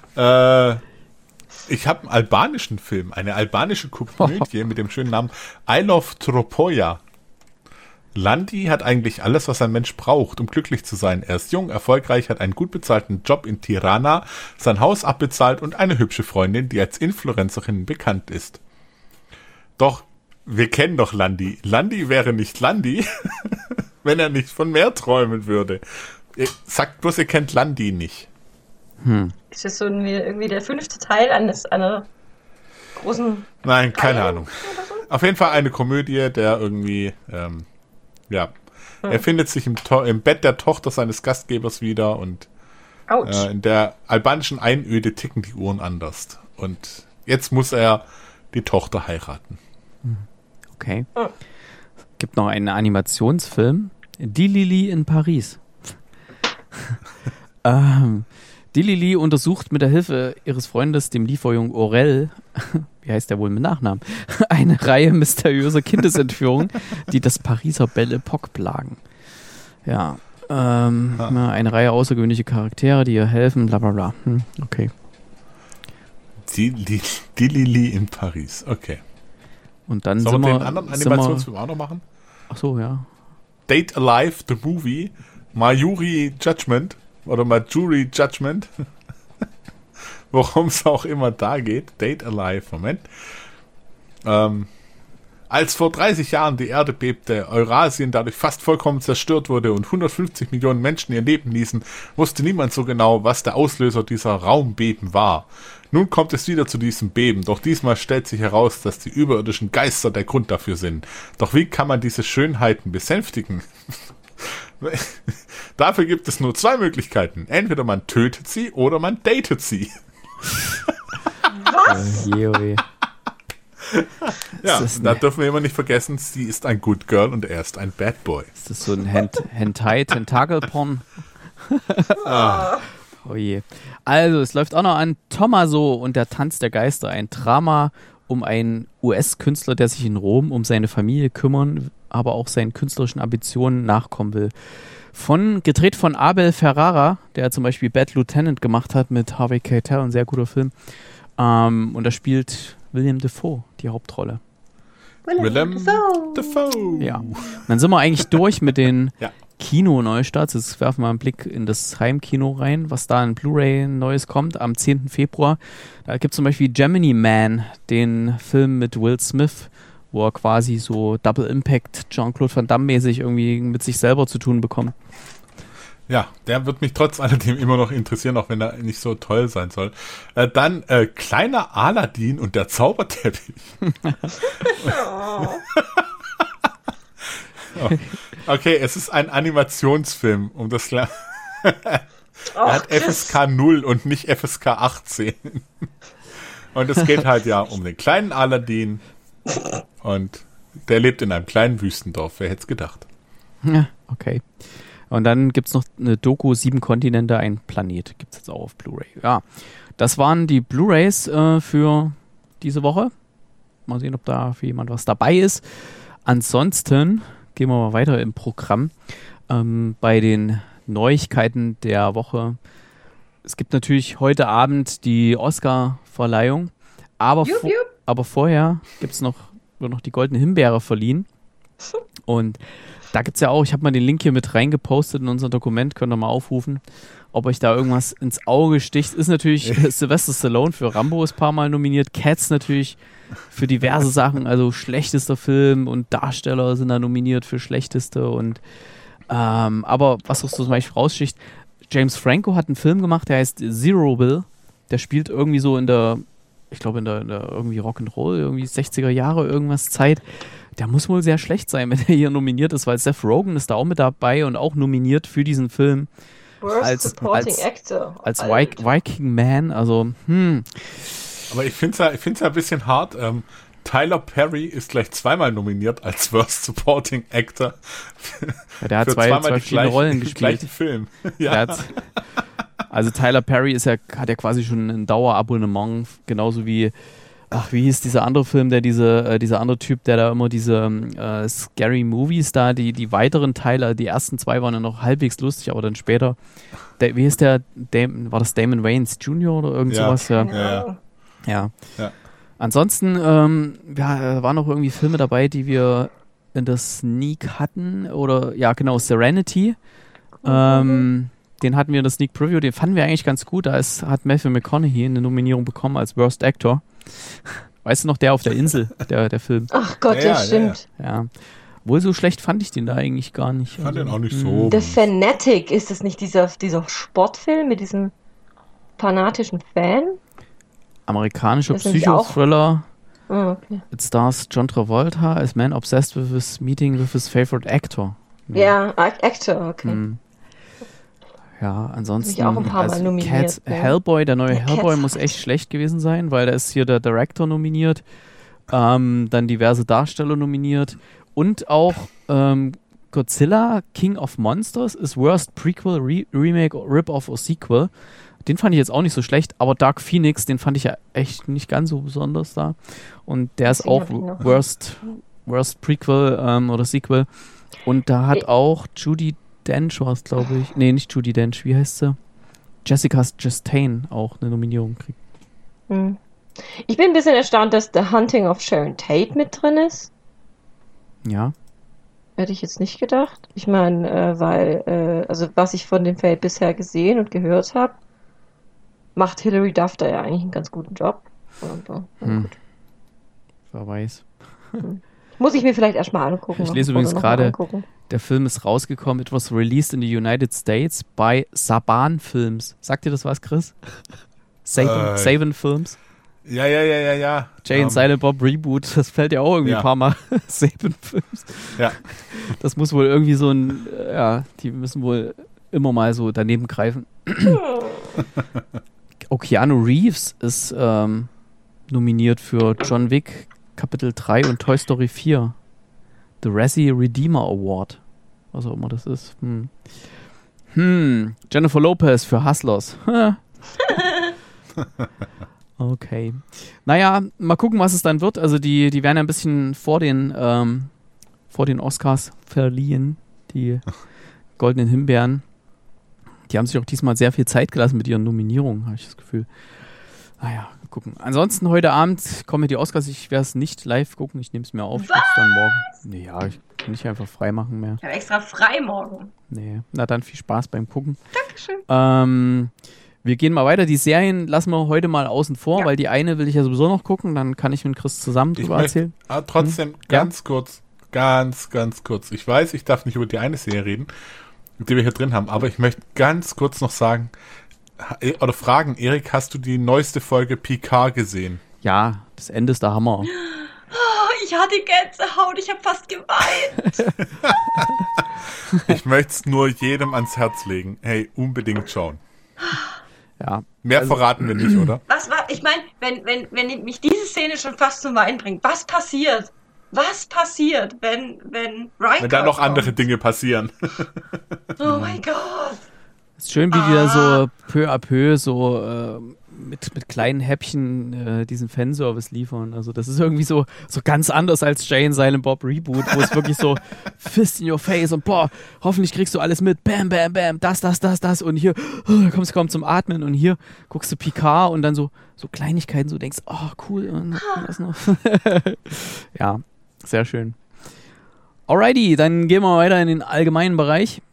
Ich habe einen albanischen Film, eine albanische Komödie mit dem schönen Namen I Love Tropoja. Lundy hat eigentlich alles, was ein Mensch braucht, um glücklich zu sein. Er ist jung, erfolgreich, hat einen gut bezahlten Job in Tirana, sein Haus abbezahlt und eine hübsche Freundin, die als Influencerin bekannt ist. Doch, wir kennen doch Lundy. Lundy wäre nicht Lundy, wenn er nicht von mehr träumen würde. Ihr sagt bloß, ihr kennt Lundy nicht. Ist das so irgendwie der 5. Teil einer großen... Nein, keine Ahnung. Auf jeden Fall eine Komödie, der irgendwie, er findet sich im Bett der Tochter seines Gastgebers wieder und in der albanischen Einöde ticken die Uhren anders. Und jetzt muss er die Tochter heiraten. Okay. Gibt noch einen Animationsfilm, Die Lili in Paris. Die Lili untersucht mit der Hilfe ihres Freundes, dem Lieferjungen Aurel, wie heißt der wohl mit Nachnamen, eine Reihe mysteriöser Kindesentführungen, die das Pariser Belle Epoque plagen. Ja, eine Reihe außergewöhnliche Charaktere, die ihr helfen, bla bla bla. Okay. Die Lili in Paris, okay. Und dann Sollen wir den anderen Animationsfilm auch noch machen? Ach so, ja. Date Alive, the Movie, Majuri Judgment oder Majuri Judgment, worum es auch immer da geht. Date Alive, Moment. Als vor 30 Jahren die Erde bebte, Eurasien dadurch fast vollkommen zerstört wurde und 150 Millionen Menschen ihr Leben ließen, wusste niemand so genau, was der Auslöser dieser Raumbeben war. Nun kommt es wieder zu diesem Beben, doch diesmal stellt sich heraus, dass die überirdischen Geister der Grund dafür sind. Doch wie kann man diese Schönheiten besänftigen? Dafür gibt es nur 2 Möglichkeiten. Entweder man tötet sie oder man datet sie. Was? Ja, da dürfen wir immer nicht vergessen, sie ist ein Good Girl und er ist ein Bad Boy. Ist das so ein Hentai-Tentakelporn? Oh je. Also, es läuft auch noch an Tommaso und der Tanz der Geister. Ein Drama um einen US-Künstler, der sich in Rom um seine Familie kümmern, aber auch seinen künstlerischen Ambitionen nachkommen will. Gedreht von Abel Ferrara, der zum Beispiel Bad Lieutenant gemacht hat mit Harvey Keitel, ein sehr guter Film. Und da spielt Willem Dafoe die Hauptrolle. Willem Dafoe. Ja. Und dann sind wir eigentlich durch mit den Ja. Kino-Neustarts. Jetzt werfen wir einen Blick in das Heimkino rein, was da in Blu-ray Neues kommt am 10. Februar. Da gibt es zum Beispiel Gemini Man, den Film mit Will Smith, wo er quasi so Double Impact Jean-Claude Van Damme mäßig irgendwie mit sich selber zu tun bekommt. Ja, der wird mich trotz alledem immer noch interessieren, auch wenn er nicht so toll sein soll. Dann Kleiner Aladdin und der Zauberteppich. Okay, es ist ein Animationsfilm, um das klar. Er hat FSK 0 und nicht FSK 18. Und es geht halt ja um den kleinen Aladdin und der lebt in einem kleinen Wüstendorf. Wer hätte es gedacht? Ja, okay. Und dann gibt es noch eine Doku, 7 Kontinente, ein Planet. Gibt es jetzt auch auf Blu-ray. Ja, das waren die Blu-rays für diese Woche. Mal sehen, ob da für jemand was dabei ist. Ansonsten gehen wir mal weiter im Programm. Bei den Neuigkeiten der Woche. Es gibt natürlich heute Abend die Oscar-Verleihung. Aber vorher wird noch die Goldene Himbeere verliehen. Und da gibt es ja auch, ich habe mal den Link hier mit reingepostet in unser Dokument, könnt ihr mal aufrufen, ob euch da irgendwas ins Auge sticht. Ist natürlich Sylvester Stallone für Rambo ist ein paar Mal nominiert, Cats natürlich für diverse Sachen, also schlechtester Film und Darsteller sind da nominiert für schlechteste und aber was auch so zum Beispiel raussticht, James Franco hat einen Film gemacht, der heißt Zero Bill, der spielt irgendwie so in der irgendwie Rock'n'Roll, irgendwie 60er Jahre irgendwas Zeit. Der muss wohl sehr schlecht sein, wenn er hier nominiert ist, weil Seth Rogen ist da auch mit dabei und auch nominiert für diesen Film. Worst Supporting Actor. Als Viking Man, also Aber ich finde es ja ein bisschen hart. Tyler Perry ist gleich 2-mal nominiert als Worst Supporting Actor. Ja, der hat zwei verschiedene Rollen gespielt. Gleichen Film. Ja. Also Tyler Perry hat ja quasi schon ein Dauerabonnement, genauso wie wie hieß dieser andere Film, dieser andere Typ, der da immer diese Scary Movies da, die weiteren Teile, die ersten 2 waren ja noch halbwegs lustig, aber dann später, wie hieß der, war das Damon Wayans Jr. oder irgend sowas? Ja. Ansonsten, da waren noch irgendwie Filme dabei, die wir in der Sneak hatten, oder ja genau, Serenity. Den hatten wir in der Sneak Preview, den fanden wir eigentlich ganz gut. Hat Matthew McConaughey eine Nominierung bekommen als Worst Actor. Weißt du noch, der auf der Insel, der Film? Ach Gott, ja, stimmt. Ja. Wohl so schlecht fand ich den da eigentlich gar nicht. Ich fand den auch nicht so. The Fanatic, ist das nicht dieser Sportfilm mit diesem fanatischen Fan? Amerikanischer Das ist nämlich Psychothriller. Okay. It stars John Travolta as man obsessed with his meeting with his favorite actor. Ja, Actor, okay. Ja, ansonsten. Mich auch ein paar Mal nominiert. Hellboy, der neue Hellboy Cats muss echt schlecht gewesen sein, weil da ist hier der Director nominiert, dann diverse Darsteller nominiert und auch Godzilla King of Monsters ist Worst Prequel, Remake, Rip-Off or Sequel. Den fand ich jetzt auch nicht so schlecht, aber Dark Phoenix, den fand ich ja echt nicht ganz so besonders da. Und der ist auch Worst Prequel oder Sequel. Und da hat auch Judi Dench, war es, glaube ich. Nee, nicht Judi Dench, wie heißt sie? Jessica Chastain auch eine Nominierung kriegt. Ich bin ein bisschen erstaunt, dass The Hunting of Sharon Tate mit drin ist. Ja. Hätte ich jetzt nicht gedacht. Ich meine, weil, also was ich von dem Feld bisher gesehen und gehört habe, macht Hilary Duff da ja eigentlich einen ganz guten Job. Gut. Wer weiß. Muss ich mir vielleicht erstmal angucken. Ich lese übrigens gerade, der Film ist rausgekommen. It was released in the United States by Saban Films. Sagt dir das was, Chris? Saban Films? Ja. Jay und Silent Bob Reboot, das fällt ja auch irgendwie ein paar Mal. Saban Films. Ja. Das muss wohl irgendwie so ein, die müssen wohl immer mal so daneben greifen. Keanu Reeves ist nominiert für John Wick Kapitel 3 und Toy Story 4. The Razzie Redeemer Award. Was auch immer das ist. Jennifer Lopez für Hustlers. Okay. Naja, mal gucken, was es dann wird. Also die werden ja ein bisschen vor den Oscars verliehen. Die Goldenen Himbeeren. Die haben sich auch diesmal sehr viel Zeit gelassen mit ihren Nominierungen, habe ich das Gefühl. Naja, gucken. Ansonsten heute Abend kommen die Oscars. Ich werde es nicht live gucken. Ich nehme es mir auf. Ich gucke es dann morgen. Naja, ich kann nicht einfach frei machen mehr. Ich habe extra frei morgen. Nee, na dann viel Spaß beim Gucken. Dankeschön. Wir gehen mal weiter. Die Serien lassen wir heute mal außen vor, weil die eine will ich ja sowieso noch gucken. Dann kann ich mit Chris zusammen drüber erzählen. Trotzdem ganz kurz. Ich weiß, ich darf nicht über die eine Serie reden, die wir hier drin haben, aber ich möchte ganz kurz noch sagen oder fragen, Erik, hast du die neueste Folge Picard gesehen? Ja, das Ende ist der Hammer. Oh, ich hatte Gänsehaut, ich habe fast geweint. Ich möchte es nur jedem ans Herz legen. Hey, unbedingt schauen. Ja. Mehr verraten wir nicht, oder? Ich meine, wenn mich diese Szene schon fast zum Weinen bringt, was passiert? Was passiert, wenn Riker wenn da noch kommt? andere Dinge passieren. Oh mein Gott. Es ist schön, wie die da so peu à peu so mit kleinen Häppchen diesen Fanservice liefern. Also das ist irgendwie so ganz anders als Jay and Silent Bob Reboot, wo es wirklich so Fist in your face und boah, hoffentlich kriegst du alles mit. Bam, bam, bam, das und hier kommst du kaum zum Atmen und hier guckst du Picard und dann so Kleinigkeiten, so denkst, oh cool und was noch. Ja, sehr schön. Alrighty, dann gehen wir weiter in den allgemeinen Bereich.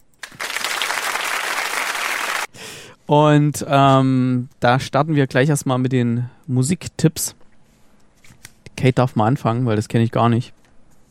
Und da starten wir gleich erstmal mit den Musiktipps. Kate darf mal anfangen, weil das kenne ich gar nicht.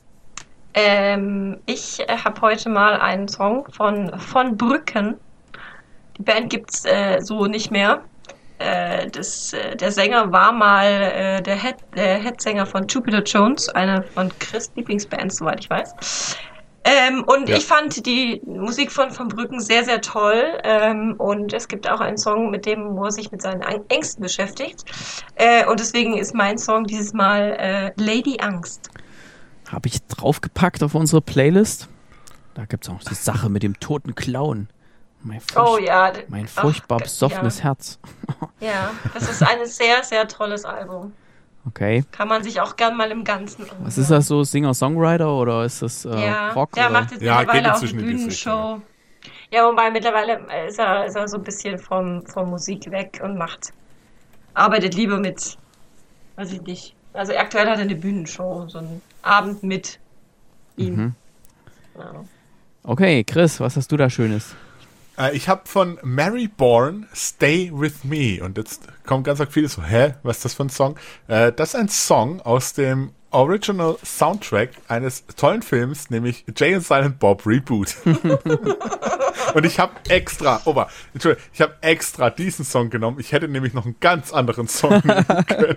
Ich habe heute mal einen Song von Brücken. Die Band gibt's so nicht mehr. Der Sänger war mal der Headsänger von Jupiter Jones, einer von Chris' Lieblingsbands, soweit ich weiß. Ich fand die Musik von Brücken sehr, sehr toll. Und es gibt auch einen Song, wo er sich mit seinen Ängsten beschäftigt. Und deswegen ist mein Song dieses Mal Lady Angst. Habe ich draufgepackt auf unsere Playlist. Da gibt es auch die Sache mit dem toten Clown. Mein furchtbar besoffenes Herz. Ja, das ist ein sehr, sehr tolles Album. Okay. Kann man sich auch gern mal im Ganzen anhören. Was ist das so, Singer-Songwriter oder ist das Rock? Der macht jetzt mittlerweile auch eine in Bühnenshow. Ja, wobei mittlerweile ist er so ein bisschen vom Musik weg und arbeitet lieber weiß ich nicht. Also aktuell hat er eine Bühnenshow, so einen Abend mit ihm. Ja. Okay, Chris, was hast du da Schönes? Ich habe von Mary Bourne Stay With Me. Und jetzt kommt ganz viele so, was ist das für ein Song? Das ist ein Song aus dem Original Soundtrack eines tollen Films, nämlich Jay and Silent Bob Reboot. Und ich habe extra diesen Song genommen. Ich hätte nämlich noch einen ganz anderen Song nehmen können.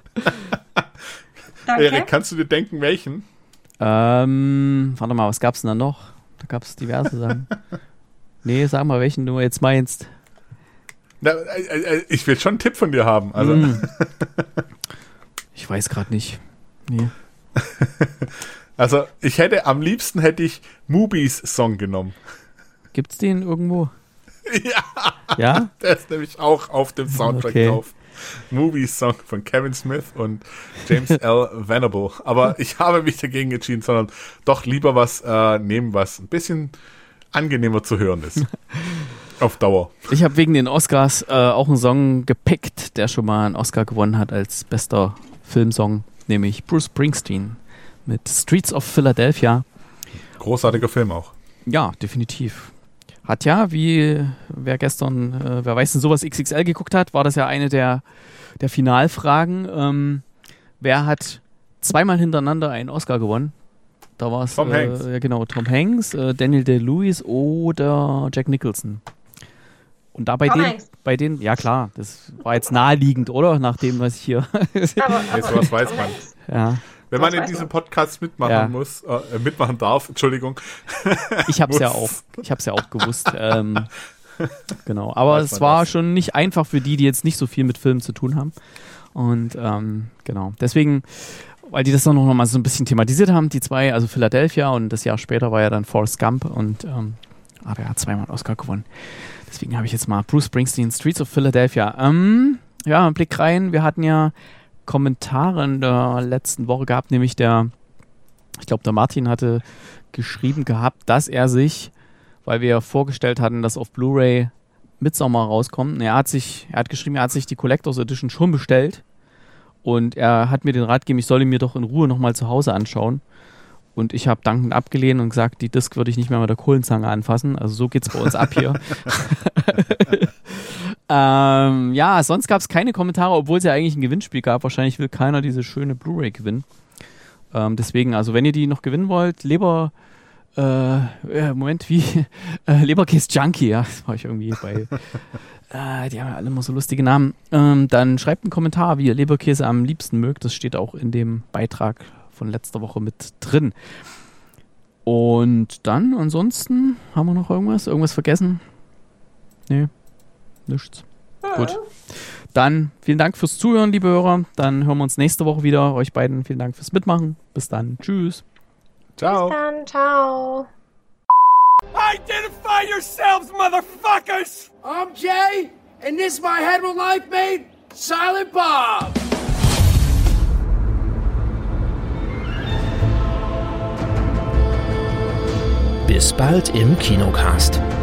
Erik, kannst du dir denken, welchen? Warte mal, was gab's denn da noch? Da gab's diverse Sachen. Nee, sag mal, welchen du jetzt meinst. Na, ich will schon einen Tipp von dir haben. Also. Ich weiß gerade nicht. Nee. Also, am liebsten hätte ich Movies Song genommen. Gibt's den irgendwo? Ja? Der ist nämlich auch auf dem Soundtrack drauf. Movies Song von Kevin Smith und James L. Venable. Aber ich habe mich dagegen entschieden, sondern doch lieber was nehmen, was ein bisschen angenehmer zu hören ist. Auf Dauer. Ich habe wegen den Oscars auch einen Song gepickt, der schon mal einen Oscar gewonnen hat als bester Filmsong, nämlich Bruce Springsteen mit Streets of Philadelphia. Großartiger Film auch. Ja, definitiv. Hat ja, wie wer gestern, wer weiß denn sowas XXL geguckt hat, war das ja eine der Finalfragen. Wer hat zweimal hintereinander einen Oscar gewonnen? Da war es Tom Hanks. Ja, genau, Tom Hanks, Daniel Day-Lewis oder Jack Nicholson. Und da bei denen, ja klar, das war jetzt naheliegend, oder? Nach dem, was ich hier... was weiß man. Ja. Wenn man in diesem Podcast mitmachen darf, Entschuldigung. Ich hab's ja auch gewusst. Genau. Aber es war schon nicht einfach für die jetzt nicht so viel mit Filmen zu tun haben. Und genau. Deswegen, weil die das dann noch mal so ein bisschen thematisiert haben, die zwei, also Philadelphia und das Jahr später war ja dann Forrest Gump und aber er hat zweimal einen Oscar gewonnen. Deswegen habe ich jetzt mal Bruce Springsteen, Streets of Philadelphia. Ja, ein Blick rein. Wir hatten ja Kommentare in der letzten Woche gehabt, nämlich ich glaube, der Martin hatte geschrieben gehabt, dass er sich, weil wir ja vorgestellt hatten, dass auf Blu-ray Midsommar rauskommt, er hat geschrieben, er hat sich die Collectors Edition schon bestellt und er hat mir den Rat gegeben, ich solle mir doch in Ruhe nochmal zu Hause anschauen. Und ich habe dankend abgelehnt und gesagt, die Disc würde ich nicht mehr mit der Kohlenzange anfassen. Also so geht's bei uns ab hier. Ja, sonst gab es keine Kommentare, obwohl es ja eigentlich ein Gewinnspiel gab. Wahrscheinlich will keiner diese schöne Blu-ray gewinnen. Deswegen, also wenn ihr die noch gewinnen wollt, Leberkäse Junkie, ja, das war ich irgendwie bei, die haben ja alle immer so lustige Namen. Dann schreibt einen Kommentar, wie ihr Leberkäse am liebsten mögt. Das steht auch in dem Beitrag von letzter Woche mit drin. Und dann, ansonsten, haben wir noch irgendwas vergessen? Nee, nichts. Gut. Dann vielen Dank fürs Zuhören, liebe Hörer. Dann hören wir uns nächste Woche wieder. Euch beiden vielen Dank fürs Mitmachen. Bis dann. Tschüss. Ciao. Bis dann. Ciao. Identify yourselves, motherfuckers! I'm Jay, and this is my head of life mate, Silent Bob. Bis bald im Kinocast.